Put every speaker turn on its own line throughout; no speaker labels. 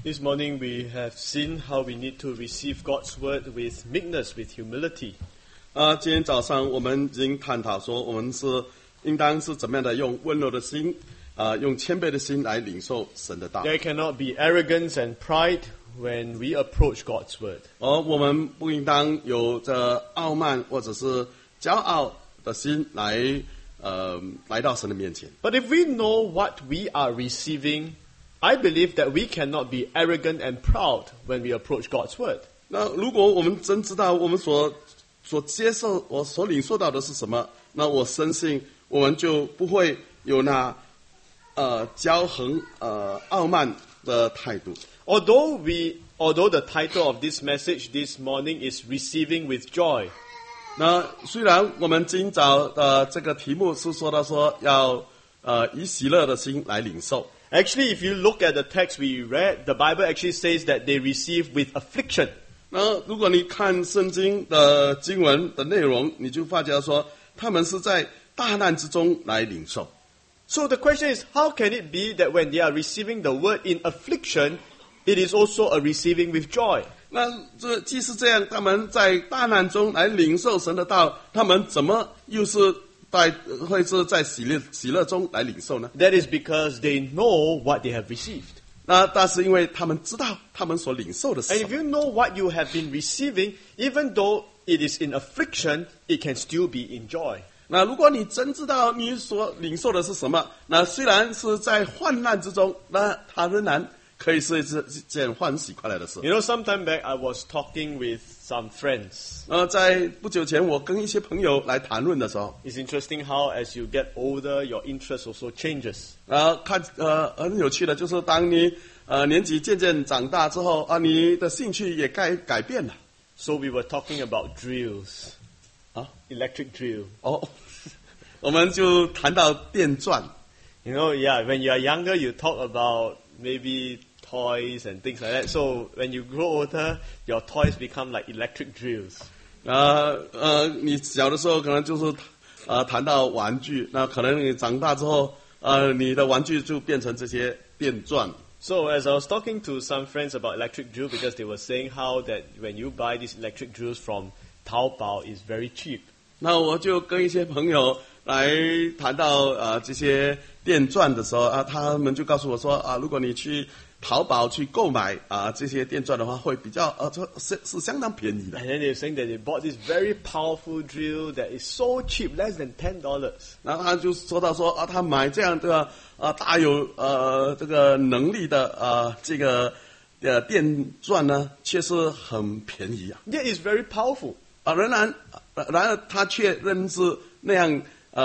This morning we have seen how we need to receive God's word with meekness, with humility.
今天早上我们已经探讨说，我们是应当是怎么样的用温柔的心，用谦卑的心来领受神的道。
There cannot be arrogance and pride when we approach God's word.
而我们不应当有着傲慢或者是骄傲的心来到神的面前。
But if we know what we are receiving, I believe that we cannot be arrogant and proud when we approach God's word.
那如果我们真知道我们所接受、我所领受到的是什么，那我深信我们就不会有那骄横、傲慢的态度。
Although the title of this message this morning is Receiving with Joy,
那虽然我们今早的这个题目是说到说要以喜乐的心来领受。
actually if you look at the text we read, the Bible actually says that they receive with affliction.
那如果你看圣经的经文的内容，你就发觉说他们是在大难之中来领受。
So the question is, how can it be that when they are receiving the word in affliction, it is also a receiving with joy?
那这既是这样，他们在大难中来领受神的道，他们怎么又是会是在喜乐中来领受呢？
That is because they know what they have received.
那但是因为他们知道他们所领受的是
And
什
if
么。
you know what you have been receiving, even though it is in affliction, it can still be in joy.
那如果你真知道你所领受的是什么，那虽然是在患难之中，那它仍然可以是一件欢喜快乐的事。
You know, some time back I was talking with some friends.
在不久前，我跟一些朋友来谈论的时候，
It's interesting how as you get older, your interest also changes.
很有趣的，就是当你年纪渐渐长大之后你的兴趣也改变了。
So we were talking about drills, electric drill.
我们就谈到电钻。
You know, yeah, when you are younger, you talk about maybe toys and things like that. So when you grow older, your toys become like electric drills.
你小的时候可能就是谈到玩具，那可能你长大之后你的玩具就变成这些电钻。
So as I was talking to some friends about electric drill, because they were saying how that when you buy these electric drills from Taobao, it's very cheap.
那我就跟一些朋友来谈到这些电钻的时候他们就告诉我说如果你去淘宝去购买这些电钻的话，会比较是相当便宜的。
And then they were saying that they bought this very powerful drill that is so cheap, less than $10.
然后他就说到说他买这样的大有这个能力的这个电钻呢，却是很便宜啊。
Yet it's very powerful.
然而他却仍是那样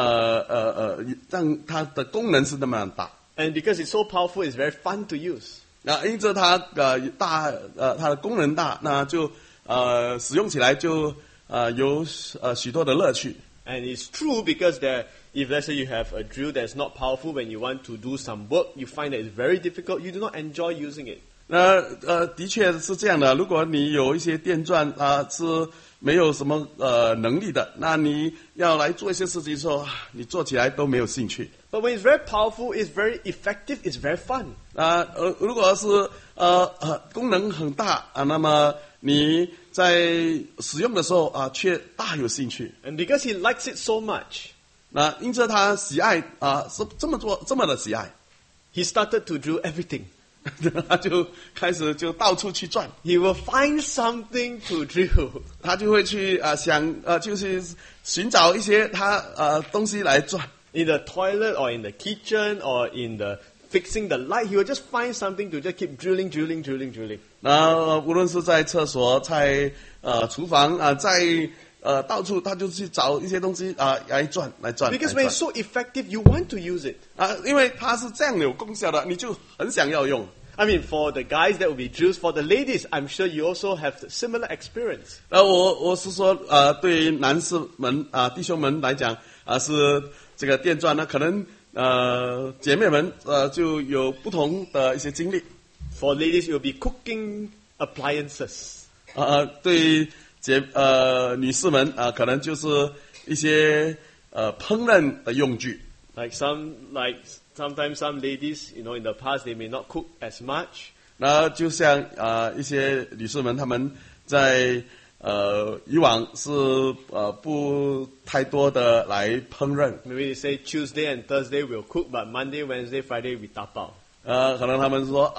让它的功能是那么大。
And because it's so powerful, it's very fun to use.
因着它它的功能大，那就使用起来就有许多的乐趣。
And it's true because if let's say you have a drill that's not powerful, when you want to do some work, you find that it's very difficult. You do not enjoy using it.
的确是这样的。如果你有一些电钻是没有什么能力的，那你要来做一些事情的时候，你做起来都没有兴趣。
But when it's very powerful, it's very effective, it's very fun.
如果是功能很大那么你在使用的时候却大有兴趣。
And because he likes it so much,
因着他喜爱是这么的喜爱，
he started to drill everything.
他就开始就到处去转。
He will find something to drill.
他就会去就是寻找一些他东西来转。
In the toilet or in the kitchen or in the fixing the light, he will just find something to just keep drilling.
无论是在厕所、在厨房在到处他就去找一些东西来转。
Because when it's so effective, you want to use it.
因为它是这样有功效的，你就很想要用。
I mean, for the guys that will be drills, for the ladies, I'm sure you also have similar experience.
我是说对于男士们弟兄们来讲是这个电钻呢，可能姐妹们就有不同的一些经历。
For ladies, it will be cooking appliances.
对于女士们可能就是一些烹饪的用具。
Sometimes some ladies, in the past they may not cook as much,
那就像一些女士们，她们在以往是不太多的来烹饪。
Maybe they say Tuesday and Thursday we'll cook, but Monday, Wednesday, Friday we tapao.
可能他们说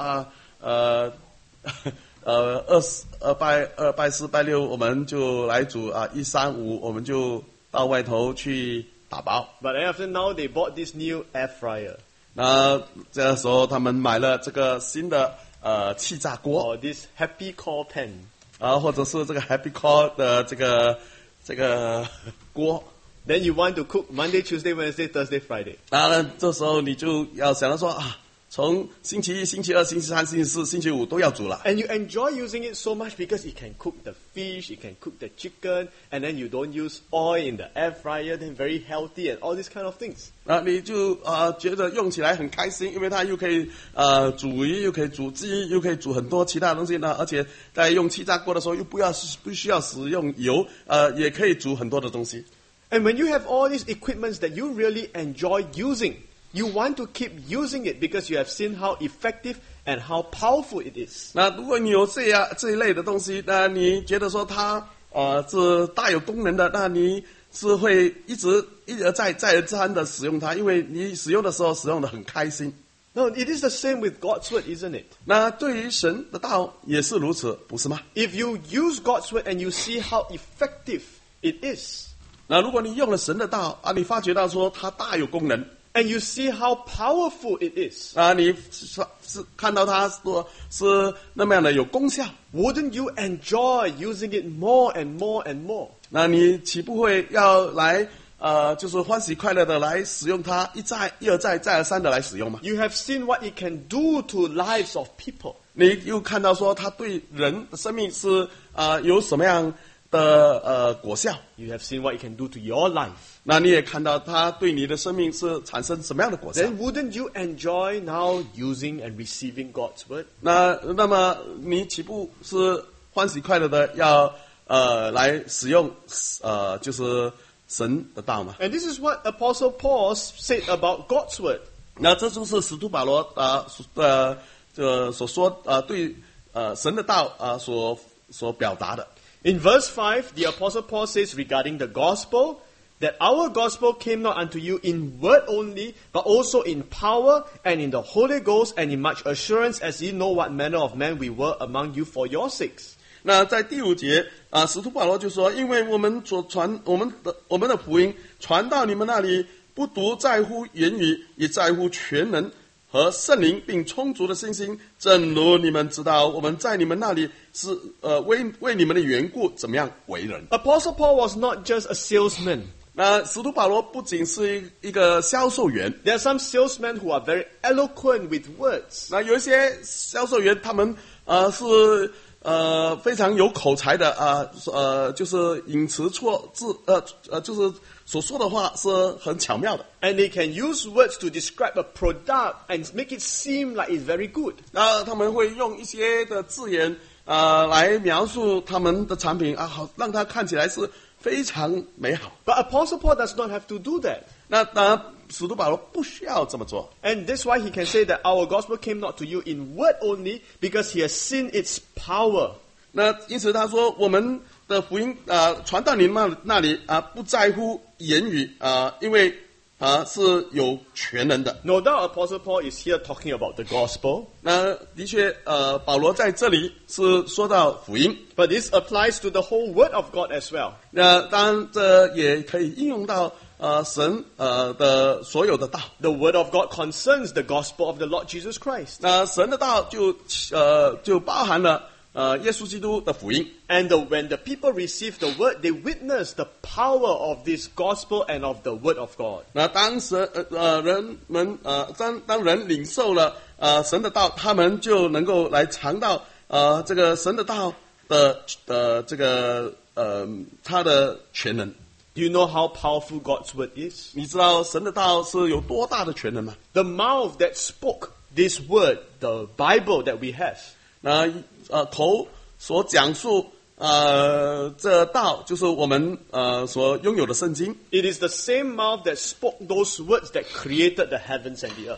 拜四拜六我们就来煮1、3、5我们就到外头去打包。
But then after now they bought this new air fryer.
那这时候他们买了这个新的气炸锅，
Or this Happy Core pan.
或者是这个 Happy Core 的这个锅。
Then you want to cook Monday, Tuesday, Wednesday, Thursday, Friday.
当然这时候你就要想到说从星期一、星期二、星期三、星期四、星期五都要煮了。
And you enjoy using it so much because it can cook the fish, it can cook the chicken, and then you don't use oil in the air fryer, then very healthy and all these kind of things.
你就觉得用起来很开心，因为它又可以煮鱼，又可以煮鸡，又可以煮很多其他东西呢。而且在用气炸锅的时候又不需要使用油，也可以煮很多的东西。
And when you have all these equipments that you really enjoy using, you want to keep using it because you have seen how effective and how powerful it is.
那如果你有这一类的东西，那你觉得说它是大有功能的，那你是会一而再而三的使用它，因为你使用的时候使用的很开心。
No, it is the same with God's word, isn't it?
那对于神的道也是如此，不是吗？
If you use God's word and you see how effective it is,
那如果你用了神的道你发觉到说它大有功能。
and you see how powerful it is,
你是看到它是那么样的有功效，
wouldn't you enjoy using it more and more and more?
那你岂不会要来就是欢喜快乐的来使用它，一而再再而三的来使用吗？
You have seen what it can do to lives of people.
你又看到说它对人的生命是有什么样的果效？
You have seen what it can do to your life.
那你也看到它对你的生命是产生什么样的果效？
Then wouldn't you enjoy now using and receiving God's word?
那么你岂不是欢喜快乐的要来使用就是神的道吗？
And this is what Apostle Paul said about God's word.
那这就是使徒保罗所说对神的道所表达的。
In verse 5, the Apostle Paul says regarding the gospel, that our gospel came not unto you in word only, but also in power and in the Holy Ghost and in much assurance, as ye know what manner of men we were among you for your sakes.
那在第5节使徒保罗就说，因为我们的福音传到你们那里，不独在乎言语，也在乎全能和圣灵，并充足的信心，正如你们知道，我们在你们那里是为你们的缘故怎么样为人。
Apostle Paul was not just a salesman.
那使徒保罗不仅是一个销售员，
There are some salesmen who are very eloquent with words.
那有一些销售员他们是非常有口才的就是引词错字就是所说的话是很巧妙的。
And they can use words to describe a product and make it seem like it's very good.
那他们会用一些的字眼来描述他们的产品好让它看起来是非常美好。
But Apostle Paul does not have to do that.
那当然使徒保罗不需要这么做。
And that's why he can say that our gospel came not to you in word only, because he has seen its power.
那因此他说我们的福音传到你们那里不在乎言语因为是有全能的。
No doubt Apostle Paul is here talking about the gospel.
那的确保罗在这里是说到福音，
But this applies to the whole word of God as well.
那当然这也可以应用到神的所有的道。
The word of God concerns the gospel of the Lord Jesus Christ.
那神的道就包含了耶稣基督的福音。
And when the people receive the word, they witness the power of this gospel and of the word of God.
那当人们当人领受了神的道，他们就能够来尝到这个神的道的这个它的全能。
Do you know how powerful God's word is?
你知道神的道是有多大的全能吗？
The mouth that spoke this word, the Bible that we have,
那口所讲述这道就是我们所拥有的圣经。
it is the same mouth that spoke those words that created the heavens and the earth.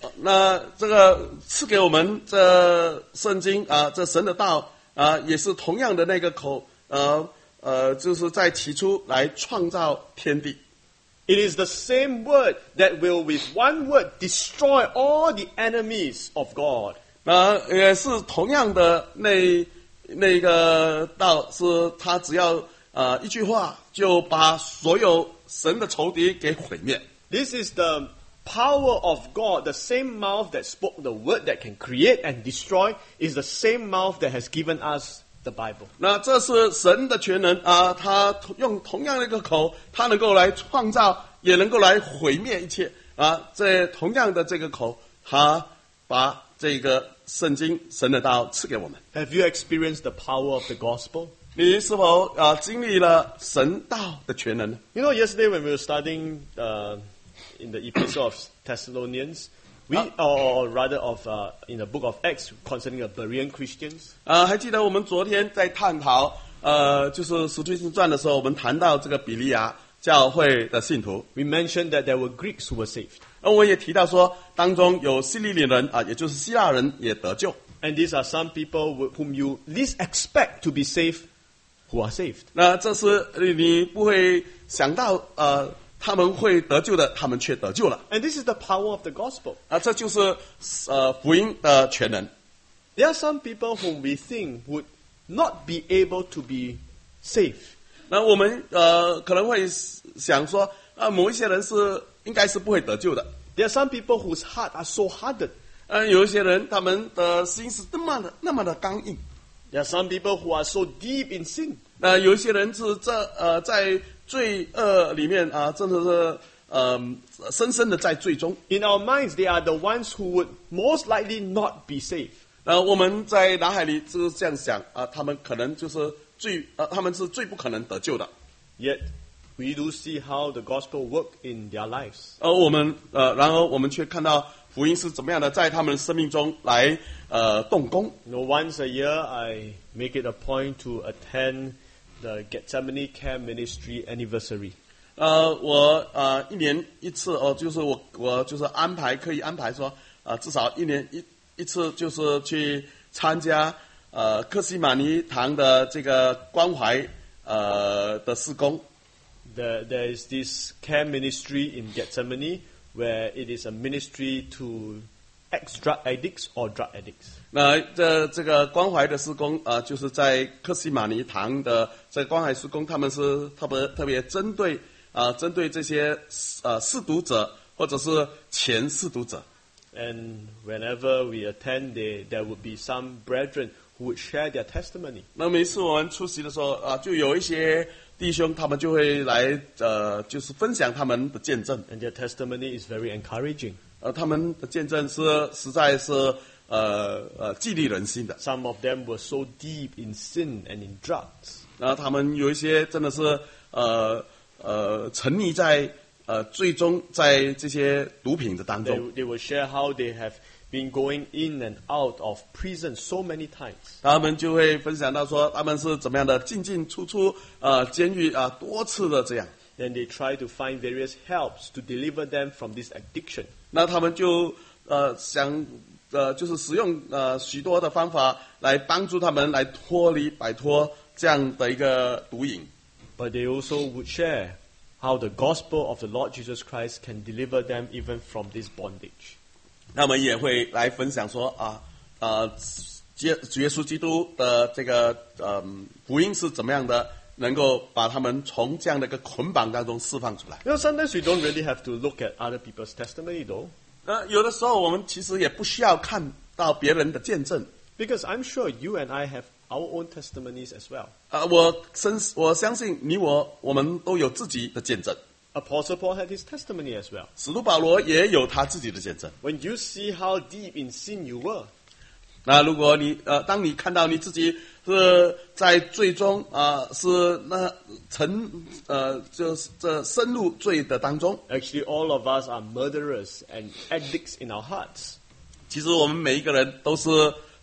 那这个赐给我们这圣经啊，这神的道啊，也是同样的那个口，就是在起初来创造天地。
It is the same word that will with one word destroy all the enemies of God.
也是同样的那个道，是他只要一句话就把所有神的仇敌给毁灭。
This is the power of God. The same mouth that spoke the word that can create and destroy is the same mouth that has given us the Bible.
那这是神的全能啊，他用同样的一个口，他能够来创造，也能够来毁灭一切啊。这同样的这个口，他把这个圣经神的道赐给我们。
Have you experienced the power of the gospel?
你是否经历了神道的全能呢？
You know, yesterday when we were studying in the epistle of Thessalonians, or rather in the book of Acts concerning the Berean Christians.
还记得我们昨天在探讨就是《使徒行传》的时候，我们谈到这个比利亚教会的信徒。
We mentioned that there were Greeks who were saved.
我也提到说，当中有希利尼人也就是希腊人也得救。
And these are some people whom you least expect to be saved, who are saved.
那这是你不会想到他们会得救的，他们却得救了。
And this is the power of the gospel.
这就是福音的全能。
There are some people whom we think would not be able to be saved.
那我们可能会想说，某一些人是应该是不会得救的。
There are some people whose heart are so hardened.
有一些人他们的心是那么的刚硬。
There are some people who are so deep in sin.
有一些人是在罪恶里面真的是深深的在罪中。
In our minds, they are the ones who would most likely not be saved.
我们在脑海里就是这样想他们可能就是他们是最不可能得救的。
Yet, we do see how the gospel work in their lives.
然而我们却看到福音是怎么样的在他们生命中来动工。
You know, once a year, I make it a point to attend the Gethsemane Care Ministry anniversary.
我一年一次就是我就是可以安排说至少一年一次，就是去参加克西马尼堂的这个关怀的事工。
There is this care ministry in Gethsemane where it is a ministry to ex-drug addicts or drug addicts.
那这个关怀的事工就是在克西马尼堂的这个关怀事工，他们是特别针对这些试毒者或者是前试毒者。
And whenever we attend, there would be some brethren who would share their testimony.
那每次我们出席的时候就有一些弟兄他们就会来就是分享他们的见证。
And their testimony is very encouraging.
他们的见证实在是激励人心的。
Some of them were so deep in sin and in drugs.
然后他们有一些真的是沉溺在最终在这些毒品的当中。
They will share how they have been going in and out of prison so many times.
他们就会分享到说他们是怎么样的进出监狱多次的这样。
Then they try to find various helps to deliver them from this addiction.
那他们就想就是使用许多的方法来帮助他们来摆脱这样的一个毒瘾。
But they also would share how the gospel of the Lord Jesus Christ can deliver them even from this bondage.
他们也会来分享说主耶稣基督的这个福音是怎么样的，能够把他们从这样的一个捆绑当中释放出来。
You know, sometimes we don't really have to look at other people's testimony, though.
有的时候我们其实也不需要看到别人的见证。
Because I'm sure you and I have our own testimonies as well.
我相信你我们都有自己的见证。
Apostle Paul had his testimony as well.
使徒保罗也有他自己的见证。
When you see how deep in sin you were,
那如果你当你看到你自己是在最终是就是这深入罪的当中。
actually all of us are murderers and addicts in our hearts.
其实我们每一个人都是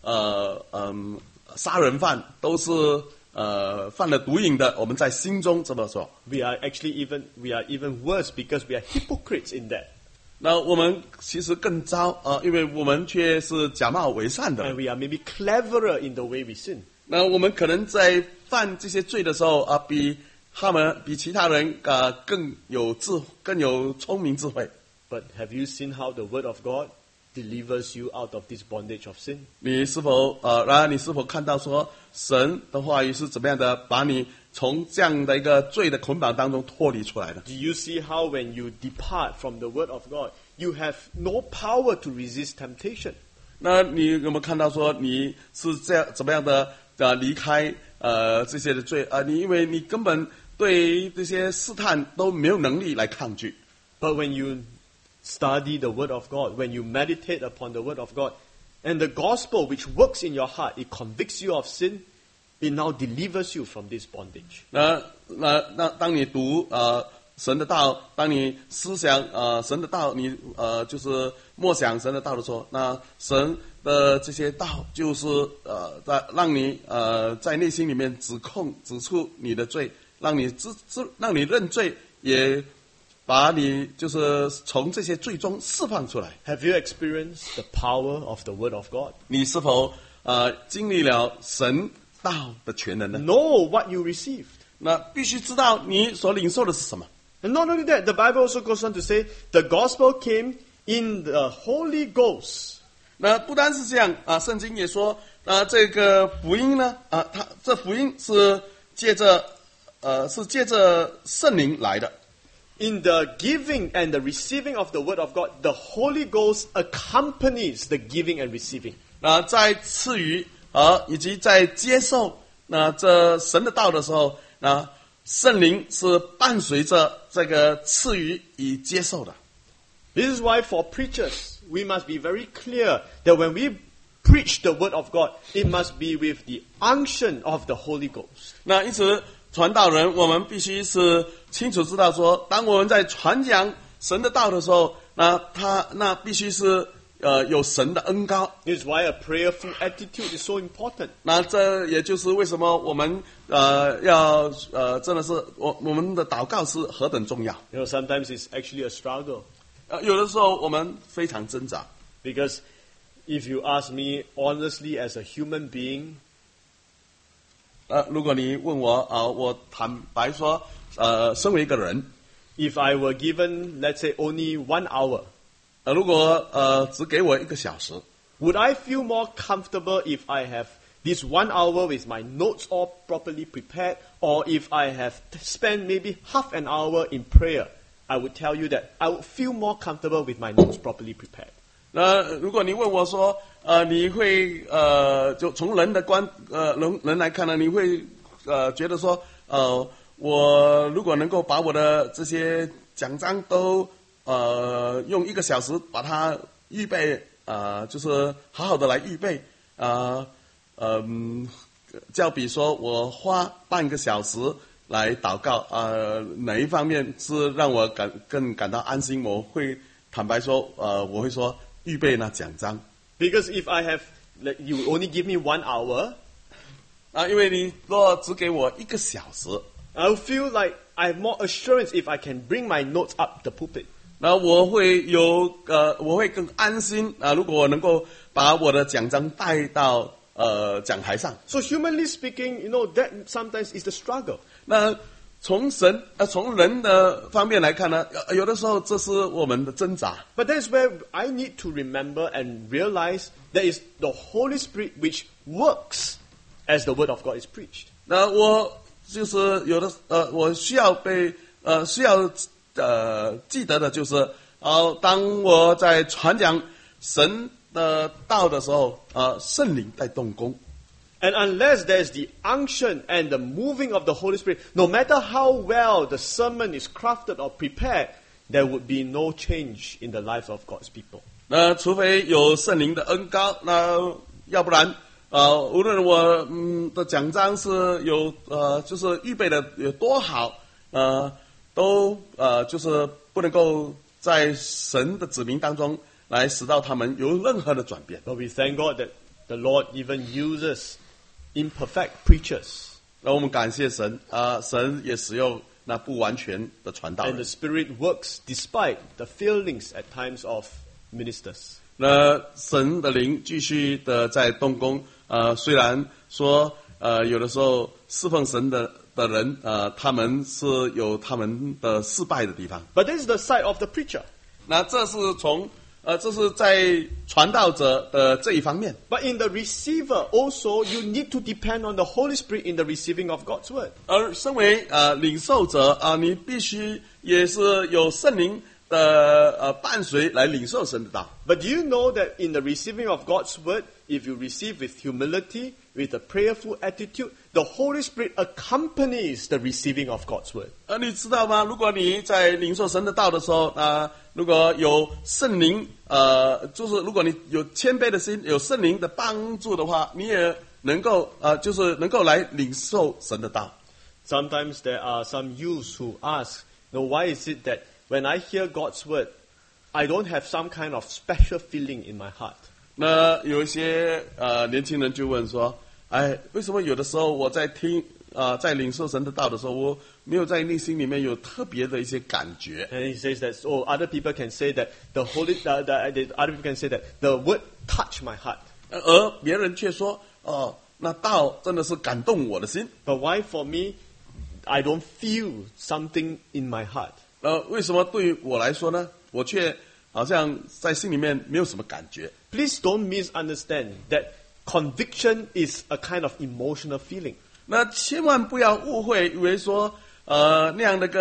杀人犯，都是犯了毒瘾的。我们在心中这么说。
We are even worse because we are hypocrites in that.
那我们其实更糟啊，因为我们却是假冒为善的。
And we are maybe cleverer in the way we sin.
那我们可能在犯这些罪的时候啊，比其他人更有聪明智慧。
But have you seen how the Word of God delivers you out of this bondage of sin?
你是否然而你是否看到说神的话语是怎么样的把你从这样的一个罪的捆绑当中脱离出来的？
Do you see how when you depart from the Word of God, you have no power to resist temptation?
那你有没有看到说你是这样怎么样的离开这些的罪你因为你根本对这些试探都没有能力来抗拒。
But when you study the Word of God, when you meditate upon the Word of God, and the gospel which works in your heart, it convicts you of sin, it now delivers you from this bondage.
那当你读神的道，当你思想神的道，你就是默想神的道的时候，那神的这些道就是让你在内心里面指出你的罪，让你认罪，也把你就是从这些罪中释放出来。
Have you experienced the power of the Word of God?
你是否经历了神道的全能呢？
Know what you received.
那必须知道你所领受的是什么。
And not only that, the Bible also goes on to say the gospel came in the Holy Ghost.
那不单是这样圣经也说这个福音呢这福音是借着圣灵来的。
In the giving and the receiving of the Word of God, the Holy Ghost accompanies the giving and receiving.
在赐予以及在接受这神的道的时候，圣灵是伴随着这个赐予与接受的。
This is why for preachers, we must be very clear that when we preach the Word of God, it must be with the unction of the Holy Ghost.
因此传道人我们必须是清楚知道说，当我们在传讲神的道的时候，那必须是有神的恩膏。
This is why a prayerful attitude is so important.
这也就是为什么我们要真的是我们的祷告是何等重要。
You know, sometimes it's actually a struggle.
有的时候我们非常挣扎。
Because if you ask me honestly as a human being,
如果你问我我坦白说身为一个人，
if I were given, let's say, only 1 hour,
如果只给我1个小时，
would I feel more comfortable if I have this 1 hour with my notes all properly prepared, or if I have spent maybe half an hour in prayer? I would tell you that I would feel more comfortable with my notes properly prepared.
如果你问我说你会就从人的人来看呢，你会觉得说我如果能够把我的这些讲章都用1个小时把它预备就是好好的来预备较比说我花半个小时来祷告哪一方面是让我更感到安心？我会坦白说我会说预备那讲章。
Because if I have, you only give me 1 hour,
因为你若只给我1个小时，
I'll feel like I have more assurance if I can bring my notes up the pulpit.
那我会更安心如果我能够把我的讲章带到讲台上。
So humanly speaking, you know, that sometimes is the struggle.
那从人的方面来看呢，有的时候这是我们的挣扎。
But that's where I need to remember and realize that it's the Holy Spirit which works as the Word of God is preached.
那我就是有的我需要记得的就是当我在传讲神的道的时候圣灵在动工。
And unless there's the unction and the moving of the Holy Spirit, no matter how well the sermon is crafted or prepared, there would be no change in the lives of God's people.
除非有圣灵的恩膏，要不然无论我的讲章是有就是预备的有多好都就是不能够在神的子民当中来使到他们有任何的转变。
But we thank God that the Lord even uses imperfect preachers.
我们感谢神神也使用那不完全的传道
And
人
the。Spirit works despite the failings at times of ministers.
那神的灵继续的在动工，虽然说有的时候侍奉神的人，他们是有他们的失败的地方。
But this is the side of the preacher.
那这是在传道者的这一方面。
But in the receiver also, you need to depend on the Holy Spirit in the receiving of God's word.
而身为领受者你必须也是有圣灵的伴随来领受神的道。
But do you know that in the receiving of God's word, if you receive with humility, with a prayerful attitude, the Holy Spirit accompanies the receiving of God's word.
你知道吗？如果你在领受神的道的时候，如果有圣灵，就是如果你有谦卑的心，有圣灵的帮助的话，你也能够就是能够来领受神的道。
Sometimes there are some youths who ask, why is it that when I hear God's word, I don't have some kind of special feeling in my heart?
那有一些年轻人就问说，为什么有的时候我在听在领受神的道的时候，我没有在内心里面有特别的一些感觉？
And he says that, other people can say that the other people can say that the word touched my heart.
而别人却说，那道真的是感动我的心。
But why for me, I don't feel something in my heart?
为什么对于我来说呢？我却好像在心里面没有什么感觉。
Please don't misunderstand that conviction is a kind of emotional feeling.
那千万不要误会，以为说那样的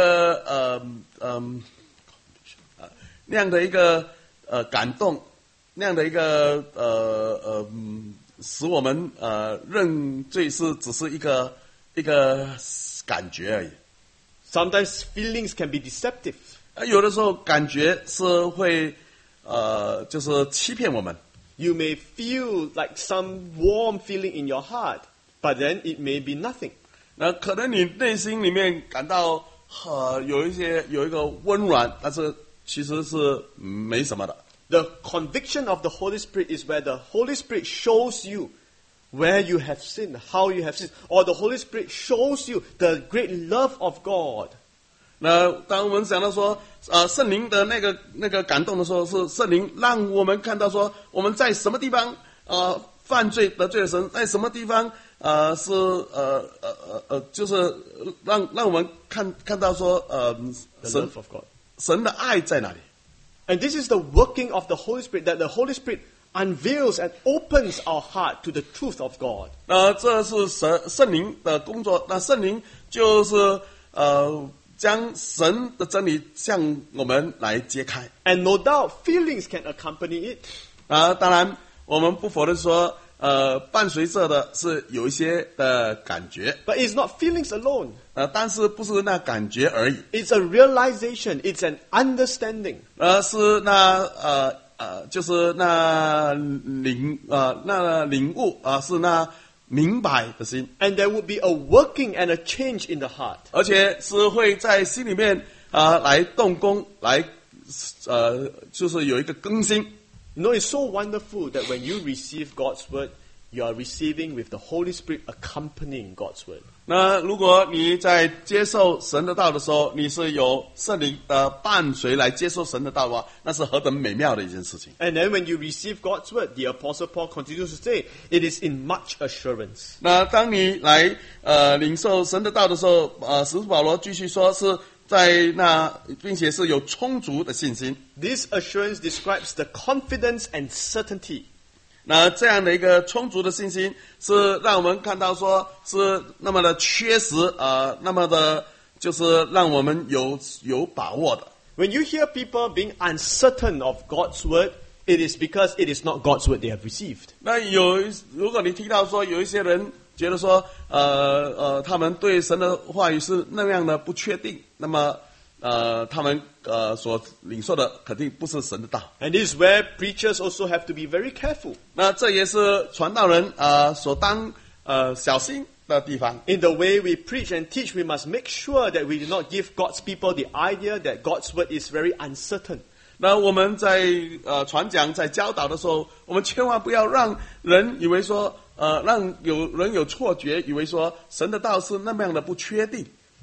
一个感动，那样的一个使我们认罪是只是一个感觉而已。
Sometimes feelings can be deceptive.
有的时候感觉是会就是欺骗我们。
You may feel like some warm feeling in your heart, but then it may be nothing.
那可能你内心里面感到有一个温暖，但是其实是没什么的。
The conviction of the Holy Spirit is where the Holy Spirit shows you where you have sinned, how you have sinned, or the Holy Spirit shows you the great love of God.
那当我们讲到说圣灵的那个感动的时候，是圣灵让我们看到说我们在什么地方犯罪得罪了神，在什么地方是就是让我们看到说
The love of God.
神的爱在哪里。
And this is the working of the Holy Spirit, that the Holy Spirit unveils and opens our heart to the truth of God.
这是圣灵的工作。那圣灵就是将神的真理向我们来揭开。
And no doubt, feelings can accompany it.
当然，我们不否认说，伴随着的是有一些的感觉，
But it's not feelings alone.
但是不是那感觉而已，
It's a realization. It's an understanding.
是就是那领悟是那明白的心，
And there would be a working and a change in the heart.
而且是会在心里面来动工，来就是有一个更新。
It's so wonderful that when you receive God's word, you are receiving with the Holy Spirit accompanying God's word.
那如果你在接受神的道的时候，你是有圣灵的伴随来接受神的道的话，那是何等美妙的一件事情。
And then when you receive God's word, the Apostle Paul continues to say, it is in much assurance.
那当你来领受神的道的时候，使徒保罗继续说是在那，并且是有充足的信心。
This assurance describes the confidence and certainty.
那这样的一个充足的信心，是让我们看到说是那么的确实，那么的，就是让我们有把握的。
When you hear people being uncertain of God's word, it is because it is not God's word they have received.
那如果你听到说有一些人觉得说，他们对神的话语是那样的不确定，那么他们所领受的肯定不是神的道。
And this is where preachers also have to be very careful.
那这也是传道人所当小心的地方。
In the way we preach and teach, we must make sure that we do not give God's people the idea that God's word is very uncertain.
那我们在传讲、在教导的时候，我们千万不要让人以为说，让有人有错觉，以为说神的道是那么样的不确定。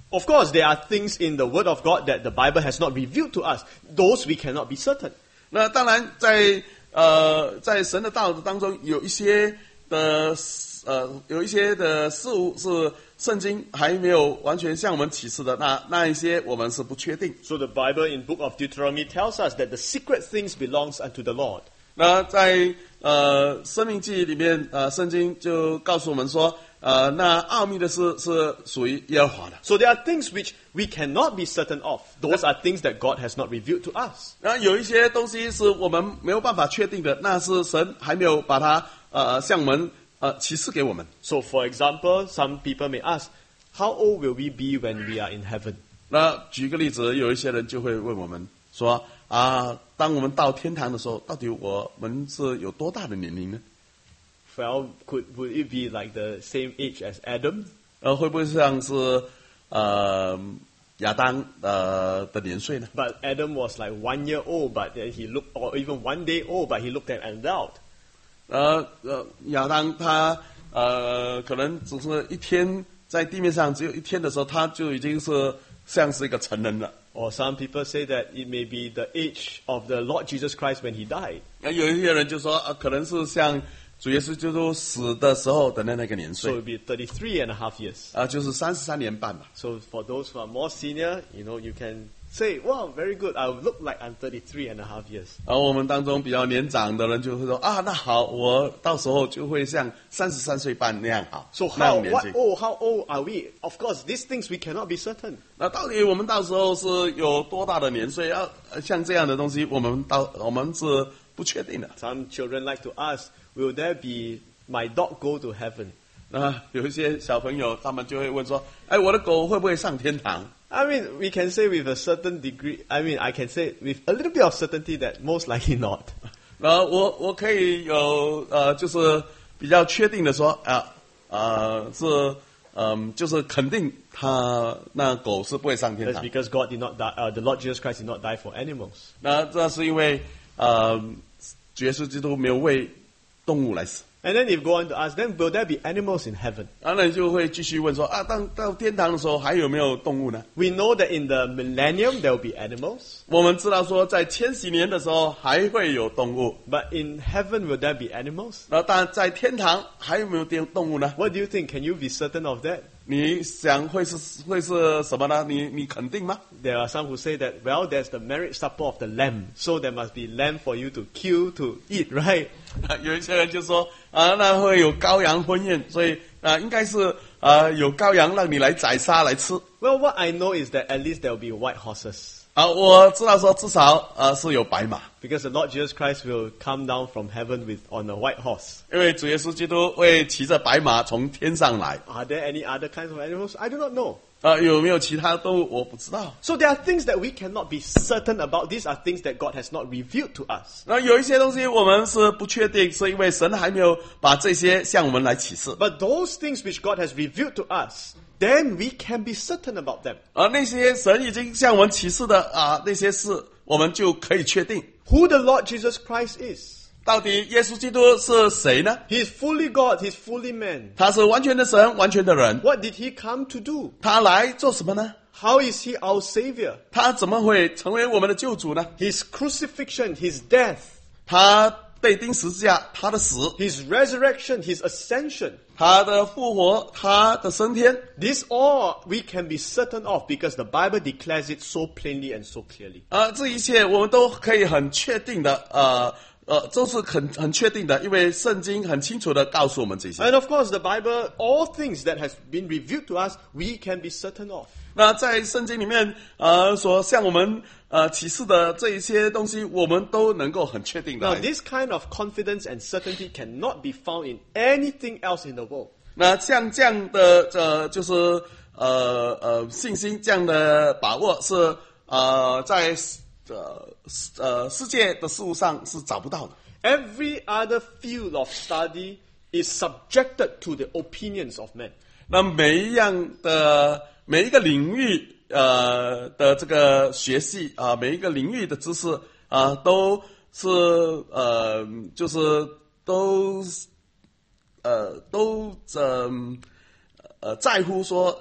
Of course, there are things in the Word of God that the Bible has not revealed to us. Those we cannot be certain.
那当然在神的道当中有一些的事物是圣经还没有完全向我们启示的，那一些我们是不确定。
So the Bible in book of Deuteronomy tells us that the secret things belongs unto the Lord.
那在申命记里面圣经就告诉我们说那奥秘的事是属于耶和华的。
So there are things which we cannot be certain of. Those are things that God has not revealed to us.
那有一些东西是我们没有办法确定的，那是神还没有把它向我们启示给我们。
So for example, some people may ask, how old will we be when we are in heaven?
那举个例子，有一些人就会问我们说当我们到天堂的时候，到底我们是有多大的年龄呢？
Well, would it be like the same age as Adam?
会不会像是亚当的年岁呢？
But Adam was like 1 year old, but then he looked, or even 1 day old, but he looked at an adult.
亚当他可能只是一天在地面上只有一天的时候，他就已经是像是一个成人了。
Or some people say that it may be the age of the Lord Jesus Christ when he died.
有一些人就说可能是像主耶稣基督死的时候的那个年
So
岁
it would be 33.5 years.
就是33年半吧。
So for those who are more senior, you can say, wow, very good. I look like I'm 33.5 years.
而我们当中比较年长的人就会说那好，我到时候就会像33岁半那样好。
So
那
how
样年纪。
how old are we? Of course, these things we cannot be certain.
那到底我们到时候是有多大的年岁？像这样的东西，我们是不确定的。
Some children like to ask, will there be my dog go to heaven?
有一些小朋友他们就会问说：“我的狗会不会上天堂？”
I mean, we can say with a certain degree, I can say with a little bit of certainty that most likely not.
我可以有就是比较确定的说就是肯定那狗是不会上天
That's
堂。
because God did not die, the Lord Jesus Christ did not die for animals.
那这是因为主耶稣基督没有为动物来死。
And then if you go on to ask, then will there be animals in heaven?
那你就会继续问说到天堂的时候还有没有动物呢？
We know that in the millennium there will be animals.
我们知道说在千禧年的时候还会有动物。
But in heaven will there be animals?
当然在天堂还有没有动物呢？
What do you think? Can you be certain of that?
你想会是什么呢？你肯定吗？
There are some who say that, well, there's the marriage supper of the lamb. So there must be lamb for you to kill, to eat, right?
有一些人就说那会有羔羊婚宴，所以应该是有羔羊让你来宰杀来吃。
Well, what I know is that at least there will be white horses.
我知道说至少是有白马，
Because the Lord Jesus Christ will come down from heaven on a white horse.
因为主耶稣基督会骑着白马从天上来。
Are there any other kinds of animals? I do not know.
有没有其他动物我不知道。
So there are things that we cannot be certain about. These are things that God has not revealed to us.
那有一些东西我们是不确定，是因为神还没有把这些向我们来启示。
But those things which God has revealed to us, then we can be certain about them.
那些神已经向我们启示的那些事，我们就可以确定
Who the Lord Jesus Christ is.
到底耶稣基督是谁呢？
He is fully God, He is fully man.
他是完全的神，完全的人。
What did He come to do?
他来做什么呢？
How is He our Savior?
他怎么会成为我们的救主呢？
His crucifixion, His death,
他被钉十字架，他的死，
His resurrection, His ascension.
他的复活，他的升天，
This all we can be certain of because the Bible declares it so plainly and so clearly.
这一切我们都可以很确定的，都是很确定的，因为圣经很清楚的告诉我们这些。
And of course, the Bible, all things that has been revealed to us, we can be certain of.
那在圣经里面，所向我们启示的这一些东西，我们都能够很确定
Now,
的。
this kind of confidence and certainty cannot be found in anything else in the world.
那像这样的就是信心这样的把握是在世界的事物上是找不到的。
Every other field of study is subjected to the opinions of men.
那每一个领域的这个学系每一个领域的知识都是就是在乎说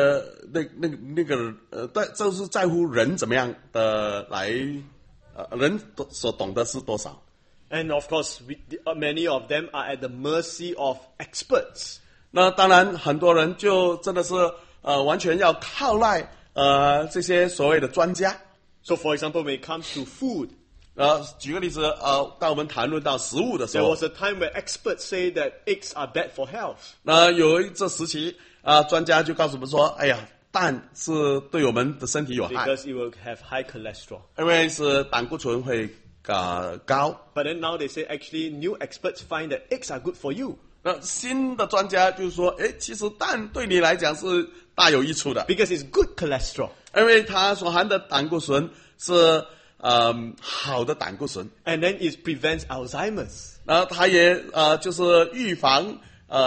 就是在乎人怎么样的来人所懂的是多少。
And of course, many of them are at the mercy of experts.
那当然很多人就真的是完全要靠赖这些所谓的专家。
So for example, when it comes to food,
举个例子，当我们谈论到食物的时
there
候，
was a time where experts say that eggs are bad for health.
那有一这时期专家就告诉我们说，哎呀，蛋是对我们的身体有害，
Because it will have high cholesterol.
因为是胆固醇会高。
But then now they say actually new experts find that eggs are good for you.
那新的专家就说，哎，其实蛋对你来讲是大有益处的，
Because it's good cholesterol.
因为它所含的胆固醇是好的胆固醇，
And then it prevents Alzheimer's.
然后它也就是预防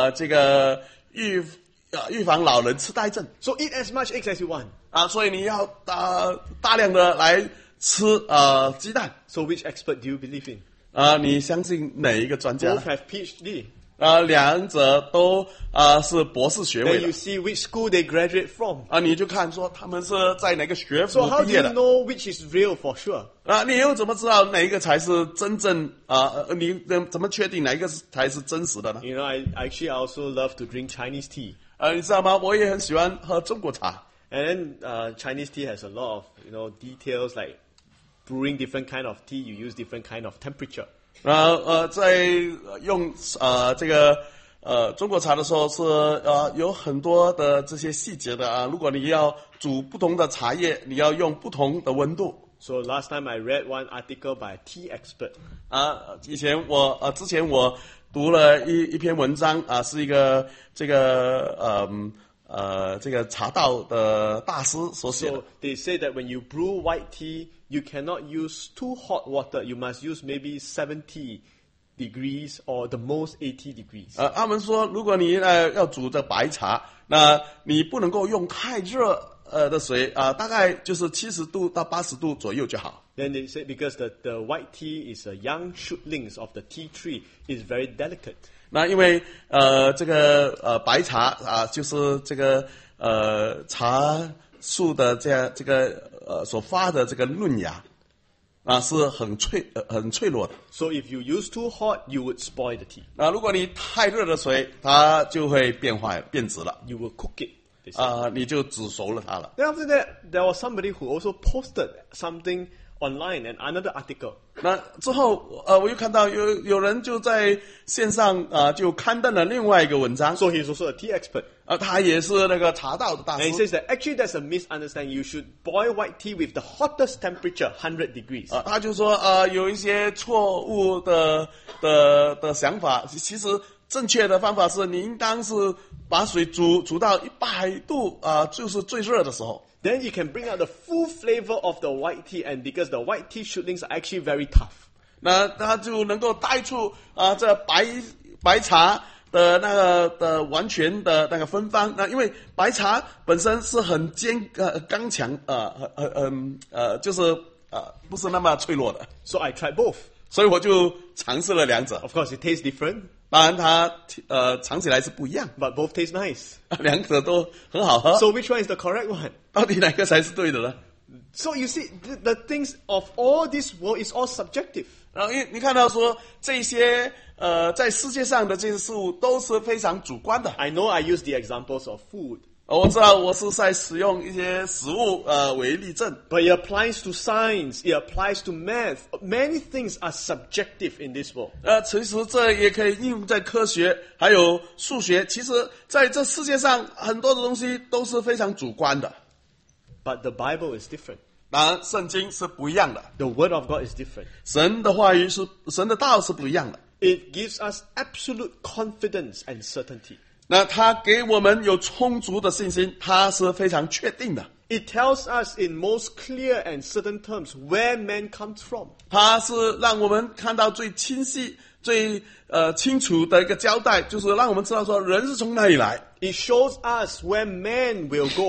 预防老人痴呆症
So eat as much eggs as you want.
所以你要大量的来吃鸡蛋
So which expert do you believe in?
你相信哪一个专家
Both have PhD.
两者都是博士学
Then
位
you
的
see which school they graduate from.
你就看说他们是在哪个学
So
府
how
毕
do
业
you
的
know which is real for sure?
你又怎么知道哪一个才是真正你怎么确定哪一个才是真实的呢？
You know, I also love to drink Chinese tea.
你知道吗？我也很喜欢喝中国茶。
And then Chinese tea has a lot of, details like brewing different kind of tea, you use different kind of temperature.
在用这个中国茶的时候是有很多的这些细节的如果你要煮不同的茶叶，你要用不同的温度。
So last time I read one article by a tea expert.
之前我读了一篇文章是一个这个茶道的大师所写的。
So they say that when you brew white tea, you cannot use too hot water. You must use maybe 70 degrees or the most 80 degrees.
他们说，如果你要煮这白茶，那你不能够用太热的水大概就是70度到80度左右就好。
Then they say because the white tea is a young shootlings of the tea tree, is very delicate.
那因为这个白茶就是这个茶树的这个所发的这个嫩芽是很脆弱的。
So if you use too hot, you would spoil the tea.
如果你太热的水，它就会变质了。
You will cook it. They say.
你就煮熟了它了。
Then after that, there was somebody who also posted something online and another article.
那之后我又看到有人就在线上就刊登了另外一个文章。
So he's also a tea expert.
他也是那个茶道的大
And he
师。
says that actually there's a misunderstanding. You should boil white tea with the hottest temperature, 100 degrees.
他就说有一些错误的想法，其实正确的方法是你应当是把水煮到100度就是最热的时候。
Then you can bring out the full flavor of the white tea, and because the white tea shootlings are actually very tough.
那他就能够带出这白茶的那个的完全的那个芬芳。那因为白茶本身是很刚强就是不是那么脆弱的，
So I tried both.
所以我就尝试了两者。
Of course, it tastes different,
当然它尝起来是不一样，
but both taste nice.
两者都很好喝。
So which one is the correct one?
到底哪个才是对的呢？
So you see, the things of all this world is all subjective.
然后你看到说这些在世界上的这些事物都是非常主观的。
I know I use the examples of food,
我知道我是在使用一些食物为例证，
but it applies to science, it applies to math. Many things are subjective in this world.
其实这也可以应用在科学还有数学。其实在这世界上很多的东西都是非常主观的。
But the Bible is different.
当然，圣经是不一样的，
The Word of God is different.
神的话语神的道是不一样的。
It gives us absolute confidence and certainty.
那他给我们有充足的信心，他是非常确定的。
It tells us in most clear and certain terms where man comes from.
他是让我们看到最清晰、最清楚的一个交代，就是让我们知道说人是从哪里来。
It shows us where man will go.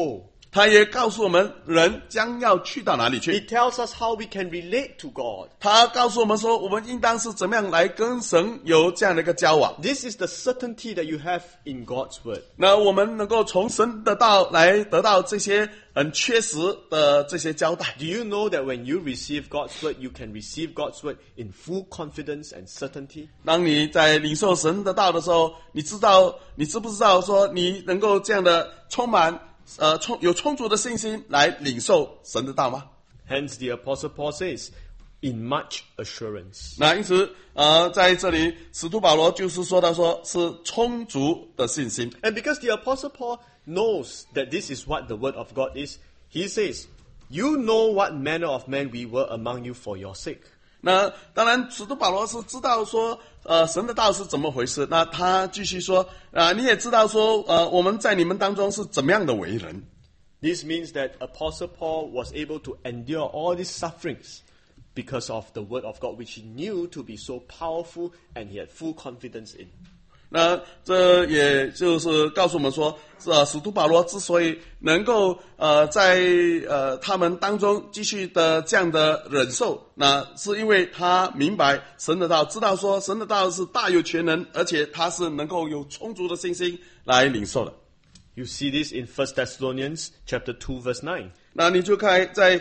他也告诉我们人将要去到哪里去。
It tells us how we can relate to God.
他告诉我们说，我们应当是怎么样来跟神有这样的一个交往。
This is the certainty that you have in God's word.
那我们能够从神的道来得到这些很确实的这些交代。
Do you know that when you receive God's word, you can receive God's word in full confidence and certainty?
当你在领受神的道的时候，你知不知道说你能够这样的充满有充足的信心来领受神的道吗？
Hence the Apostle Paul says, in much assurance.
那因此在这里使徒保罗就是说到说是充足的信心。
And because the Apostle Paul knows that this is what the word of God is, he says, you know what manner of men we were among you for your sake.
那当然使徒保罗是知道说神的道是怎么回事。那他继续说你也知道说我们在你们当中是怎么样的为人。
This means that Apostle Paul was able to endure all these sufferings because of the word of God, which he knew to be so powerful and he had full confidence in.
那这也就是告诉我们说使徒保罗之所以能够在他们当中继续的这样的忍受，那是因为他明白神的道，知道说神的道是大有全能，而且他是能够有充足的信心来领受的。
You see this in 1 Thessalonians chapter 2 verse 9.
那你就看在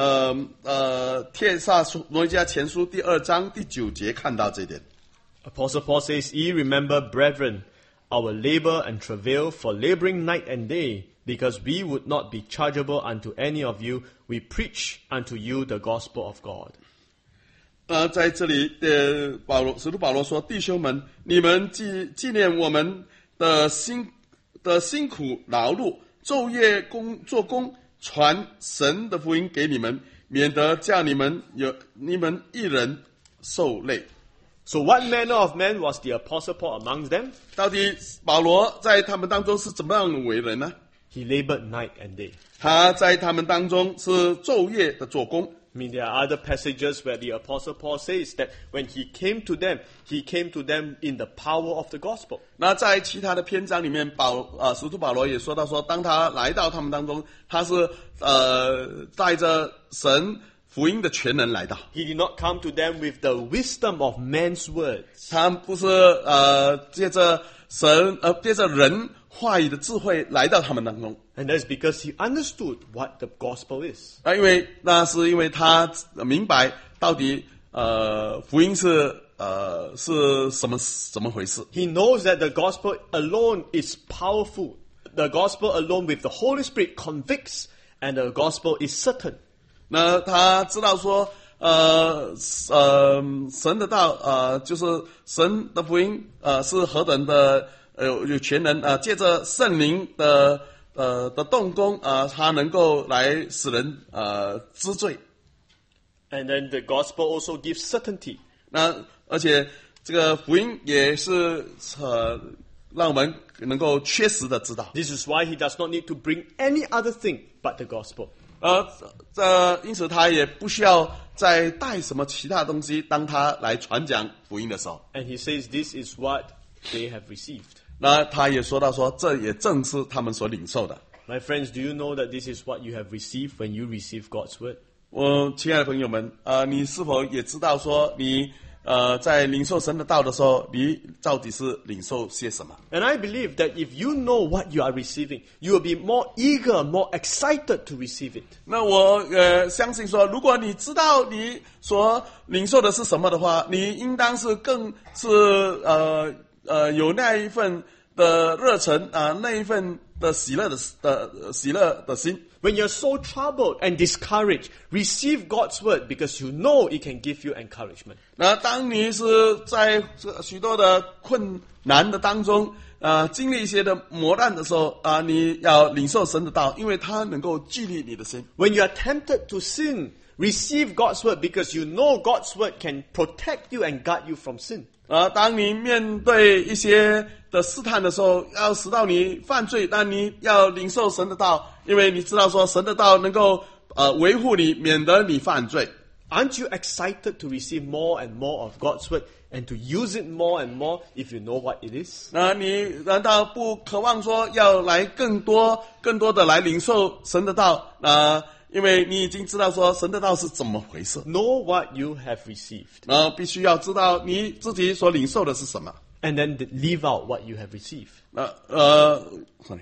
帖撒罗尼迦前书第2章第9节看到这一点。
Apostle Paul says, Ye remember, brethren, our labor and travail for laboring night and day, because we would not be chargeable unto any of you. We preach unto you the gospel of God.
在这里使徒保罗说，弟兄们，你们纪念我们的辛苦劳碌，昼夜做工，传神的福音给你们，免得叫你们一人受累。
So what manner of man was the Apostle Paul amongst them?
到底保罗在他们当中是怎么样的为人呢？
He labored night and day.
他在他们当中是昼夜的做工。
I mean, there are other passages where the Apostle Paul says that when he came to them in the power of the gospel.
那在其他的篇章里面，使徒保罗也说到说，当他来到他们当中，他是带着神福音的全能来到。
He did not come to them with the wisdom of man's words.
他不是借着人话语的智慧来到他们当中。
And that's because he understood what the gospel is.
那是因为他明白到底福音是什么回事。
He knows that the gospel alone is powerful. The gospel alone with the Holy Spirit convicts, and the gospel is certain.
那他知道说神的道就是神的福音是何等的有全能借着圣灵的动工他能够来使人知罪。
And then the gospel also gives certainty.
那而且这个福音也是让我们能够确实的知道。
This is why he does not need to bring any other thing but the gospel.
因此他也不需要再带什么其他东西，当他来传讲福音的时候。
And he says this is what they have received.
那他也说到说，这也正是他们所领受的。
My friends, do you know that this is what you have received when you receive God's word?
我亲爱的朋友们，你是否也知道说你在领受神的道的时候，你到底是领受些什么？
And I believe that if you know what you are receiving, you will be more eager, more excited to receive it.
那我相信说，如果你知道你所领受的是什么的话，你应当是更是有那一份的热忱那一份的喜乐的心。
When you're so troubled and discouraged, receive God's word because you know it can give you encouragement.
那当你是在许多的困难的当中经历一些的磨难的时候你要领受神的道，因为它能够激励你的心。
When you are tempted to sin, receive God's word because you know God's word can protect you and guard you from sin.
当你面对一些的试探的时候，要使到你犯罪，但你要领受神的道，因为你知道说神的道能够维护你，免得你犯罪。
Aren't you excited to receive more and more of God's word and to use it more and more if you know what it is?
那你难道不渴望说要来更多的来领受神的道？因为你已经知道说神的道是怎么回事，
Know what you have received.
必须要知道你自己所领受的是什么。
And then live out what you have received.
sorry，